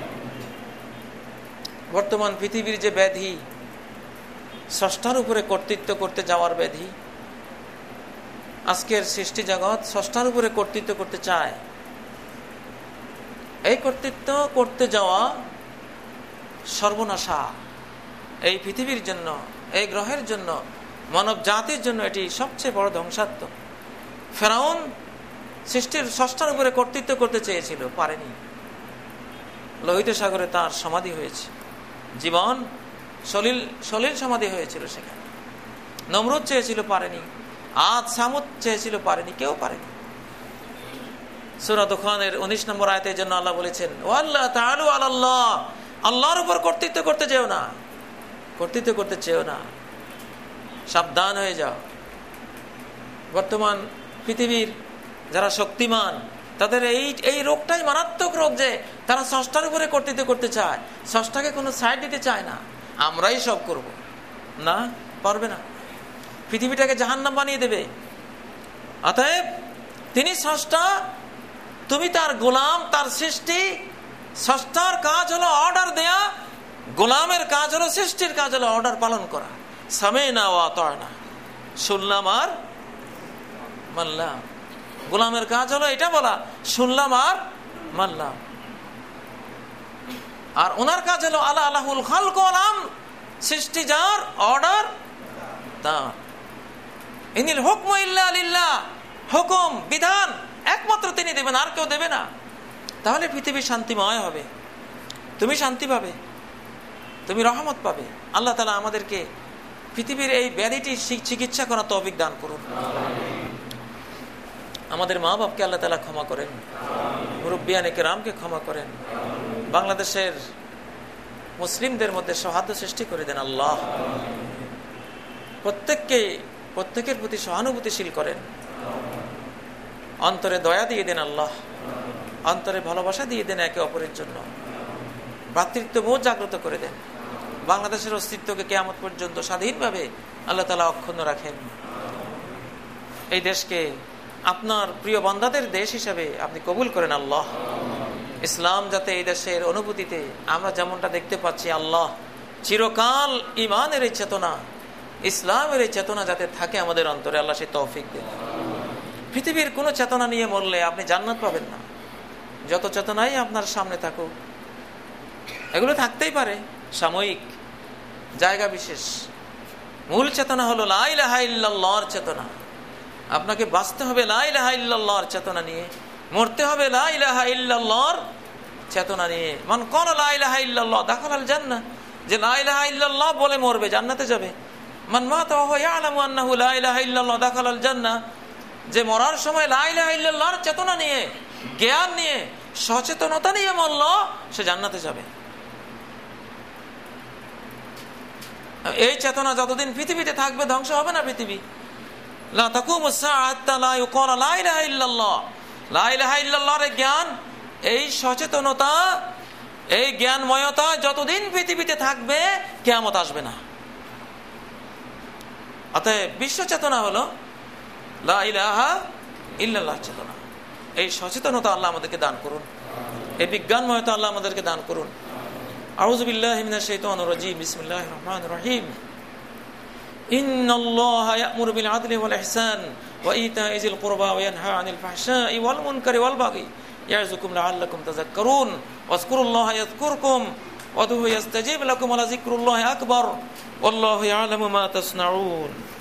B: বর্তমান পৃথিবীর যে ব্যাধি, স্রষ্টার উপরে কর্তৃত্ব করতে যাওয়ার ব্যাধি, আজকের সৃষ্টি জগৎ স্রষ্টার উপরে কর্তৃত্ব করতে চায়। এই কর্তৃত্ব করতে যাওয়া সর্বনাশা। এই পৃথিবীর জন্য, এই গ্রহের জন্য, মানব জাতির জন্য এটি সবচেয়ে বড় ধ্বংসাত্মক। ফেরাউন সৃষ্টির স্রষ্টার উপরে কর্তৃত্ব করতে চেয়েছিল, পারেনি। লোহিত সাগরে তার সমাধি হয়েছে, জীবন সলিল সলিল সমাধি হয়েছিল সেখানে। নমরুদ চেয়েছিল, পারেনি। আদ সামুদ চেয়েছিল, পারেনি, কেউ পারেনি। সূরা দুখানের উনিশ নম্বর আয়াতের জন্য আল্লাহ বলেছেন, ওয়াল্লা তাআলু আলাল্লাহ, আল্লাহর উপর কর্তৃত্ব করতে যেও না, কর্তৃত্ব করতে চেও না, সাবধান হয়ে যাও। বর্তমান পৃথিবীর যারা শক্তিমান, তাদের এই এই রোগটাই মারাত্মক রোগ যে তারা স্রষ্টার উপরে কর্তৃত্ব করতে চায়, স্রষ্টাকে কোনো সাইড দিতে চায় না। আমরাই সব করব না, পারবে না, পৃথিবীটাকে জাহান্নাম বানিয়ে দেবে। অতএব তিনি স্রষ্টা, তুমি তার গোলাম, তার সৃষ্টি। স্রষ্টার কাজ হলো অর্ডার দেয়া, গোলামের কাজ হলো, সৃষ্টির কাজ হলো অর্ডার পালন করা। সামি'না ওয়া আতা'না, শুনলাম আর মানলাম। গোলামের কাজ হলো এটা বলা, শুনলাম আর মানলাম। আর ওনার কাজ হলো আলা আলাহুল খালক ওয়াল আমর, সৃষ্টি যার, অর্ডার তার। ইনিল হুকমু ইল্লা লিল্লাহ, হুকুম বিধান একমাত্র তিনি দেবেন, আর কেউ দেবে না। তাহলে পৃথিবী শান্তিময় হবে, তুমি শান্তি পাবে, তুমি রহমত পাবে। আল্লাহ তাআলা আমাদেরকে পৃথিবীর এই ব্যাধিটি চিকিৎসা করার তৌফিক দান করুন। আমাদের মা বাপকে আল্লাহ তাআলা ক্ষমা করেন, মুরব্বিয়ানে কেরামকে ক্ষমা করেন, বাংলাদেশের মুসলিমদের মধ্যে সৌহার্দ্য সৃষ্টি করে দেন আল্লাহ। প্রত্যেককে প্রত্যেকের প্রতি সহানুভূতিশীল করেন, অন্তরে দয়া দিয়ে দেন আল্লাহ, অন্তরে ভালোবাসা দিয়ে দেন একে অপরের জন্য, ভ্রাতৃত্ববোধ জাগ্রত করে দেন। বাংলাদেশের অস্তিত্বকে কিয়ামত পর্যন্ত স্বাধীনভাবে আল্লাহ তাআলা অক্ষুণ্ণ রাখেন। এই দেশকে আপনার প্রিয় বান্দাদের দেশ হিসেবে আপনি কবুল করেন আল্লাহ। ইসলাম যাতে এই দেশের অনুভূতিতে আমরা যেমনটা দেখতে পাচ্ছি আল্লাহ, চিরকাল ইমানের এই চেতনা, ইসলামের এই চেতনা যাতে থাকে আমাদের অন্তরে, আল্লাহ সেই তৌফিক দেন। পৃথিবীর কোনো চেতনা নিয়ে মরলে আপনি জান্নাত পাবেন না। যত চেতনাই আপনার সামনে থাকুক, এগুলো থাকতেই পারে সাময়িক, জায়গা বিশেষ। মূল চেতনা হলো লা ইলাহা ইল্লাল্লাহর চেতনা। আপনাকে বাঁচতে হবে লা ইলাহা ইল্লাল্লাহর চেতনা নিয়ে, মরতে হবে লা ইলাহা ইল্লাল্লাহর চেতনা নিয়ে। মান ক্বালা লা ইলাহা ইল্লাল্লাহ দাখালাল জান্নাহ যে লা ইলাহা ইল্লাল্লাহ বলে মরবে, জান্নাতে যাবে। মান মাতা ওয়া হুয়া ইয়ালামু আন্নাহু লা ইলাহা ইল্লাল্লাহ দাখালাল জান্নাহ, যে মরার সময় লা ইলাহা ইল্লাল্লাহর চেতনা নিয়ে, জ্ঞান নিয়ে, সচেতনতা নিয়ে মরল, সে জান্নাতে যাবে। এই চেতনা যতদিন পৃথিবীতে থাকবে ধ্বংস হবে না পৃথিবী। লা তাকুমুস সাআ হাত্তা লা ইউকালা লা ইলাহা ইল্লাল্লাহ, লা ইলাহা ইল্লাল্লাহর জ্ঞান, এই সচেতনতা, এই জ্ঞানময়তা যতদিন পৃথিবীতে থাকবে কিয়ামত আসবে না। অতএব বিশ্ব চেতনা হলো লা ইলাহা ইল্লাল্লাহ চেতনা। এই সচেতনতা আল্লাহ আমাদেরকে দান করুন, এই বিজ্ঞানময়তা আল্লাহ আমাদেরকে দান করুন। আউযু বিল্লাহি মিনাশ শাইতানির রাজীম, বিসমিল্লাহির রহমানির রহিম। ইন্নাল্লাহা ইয়া'মুরু বিল আদলি ওয়াল ইহসান ওয়া ইতা'i যিল কুরবা ওয়া ইয়ানহা আনিল ফাহশাই ওয়াল মুনকারি ওয়াল বাগি ইয়া'যুকুম লা'আল্লাকুম তাযাক্কারুন ওয়াজকুরুল্লাহা ইয়াযকুরকুম ওয়াদউহু ইয়াস্তাজিব লাকুম ওয়া লাযিকরুল্লাহি আকবার ওয়াল্লাহু ইয়া'লামু মা তাসনাউন।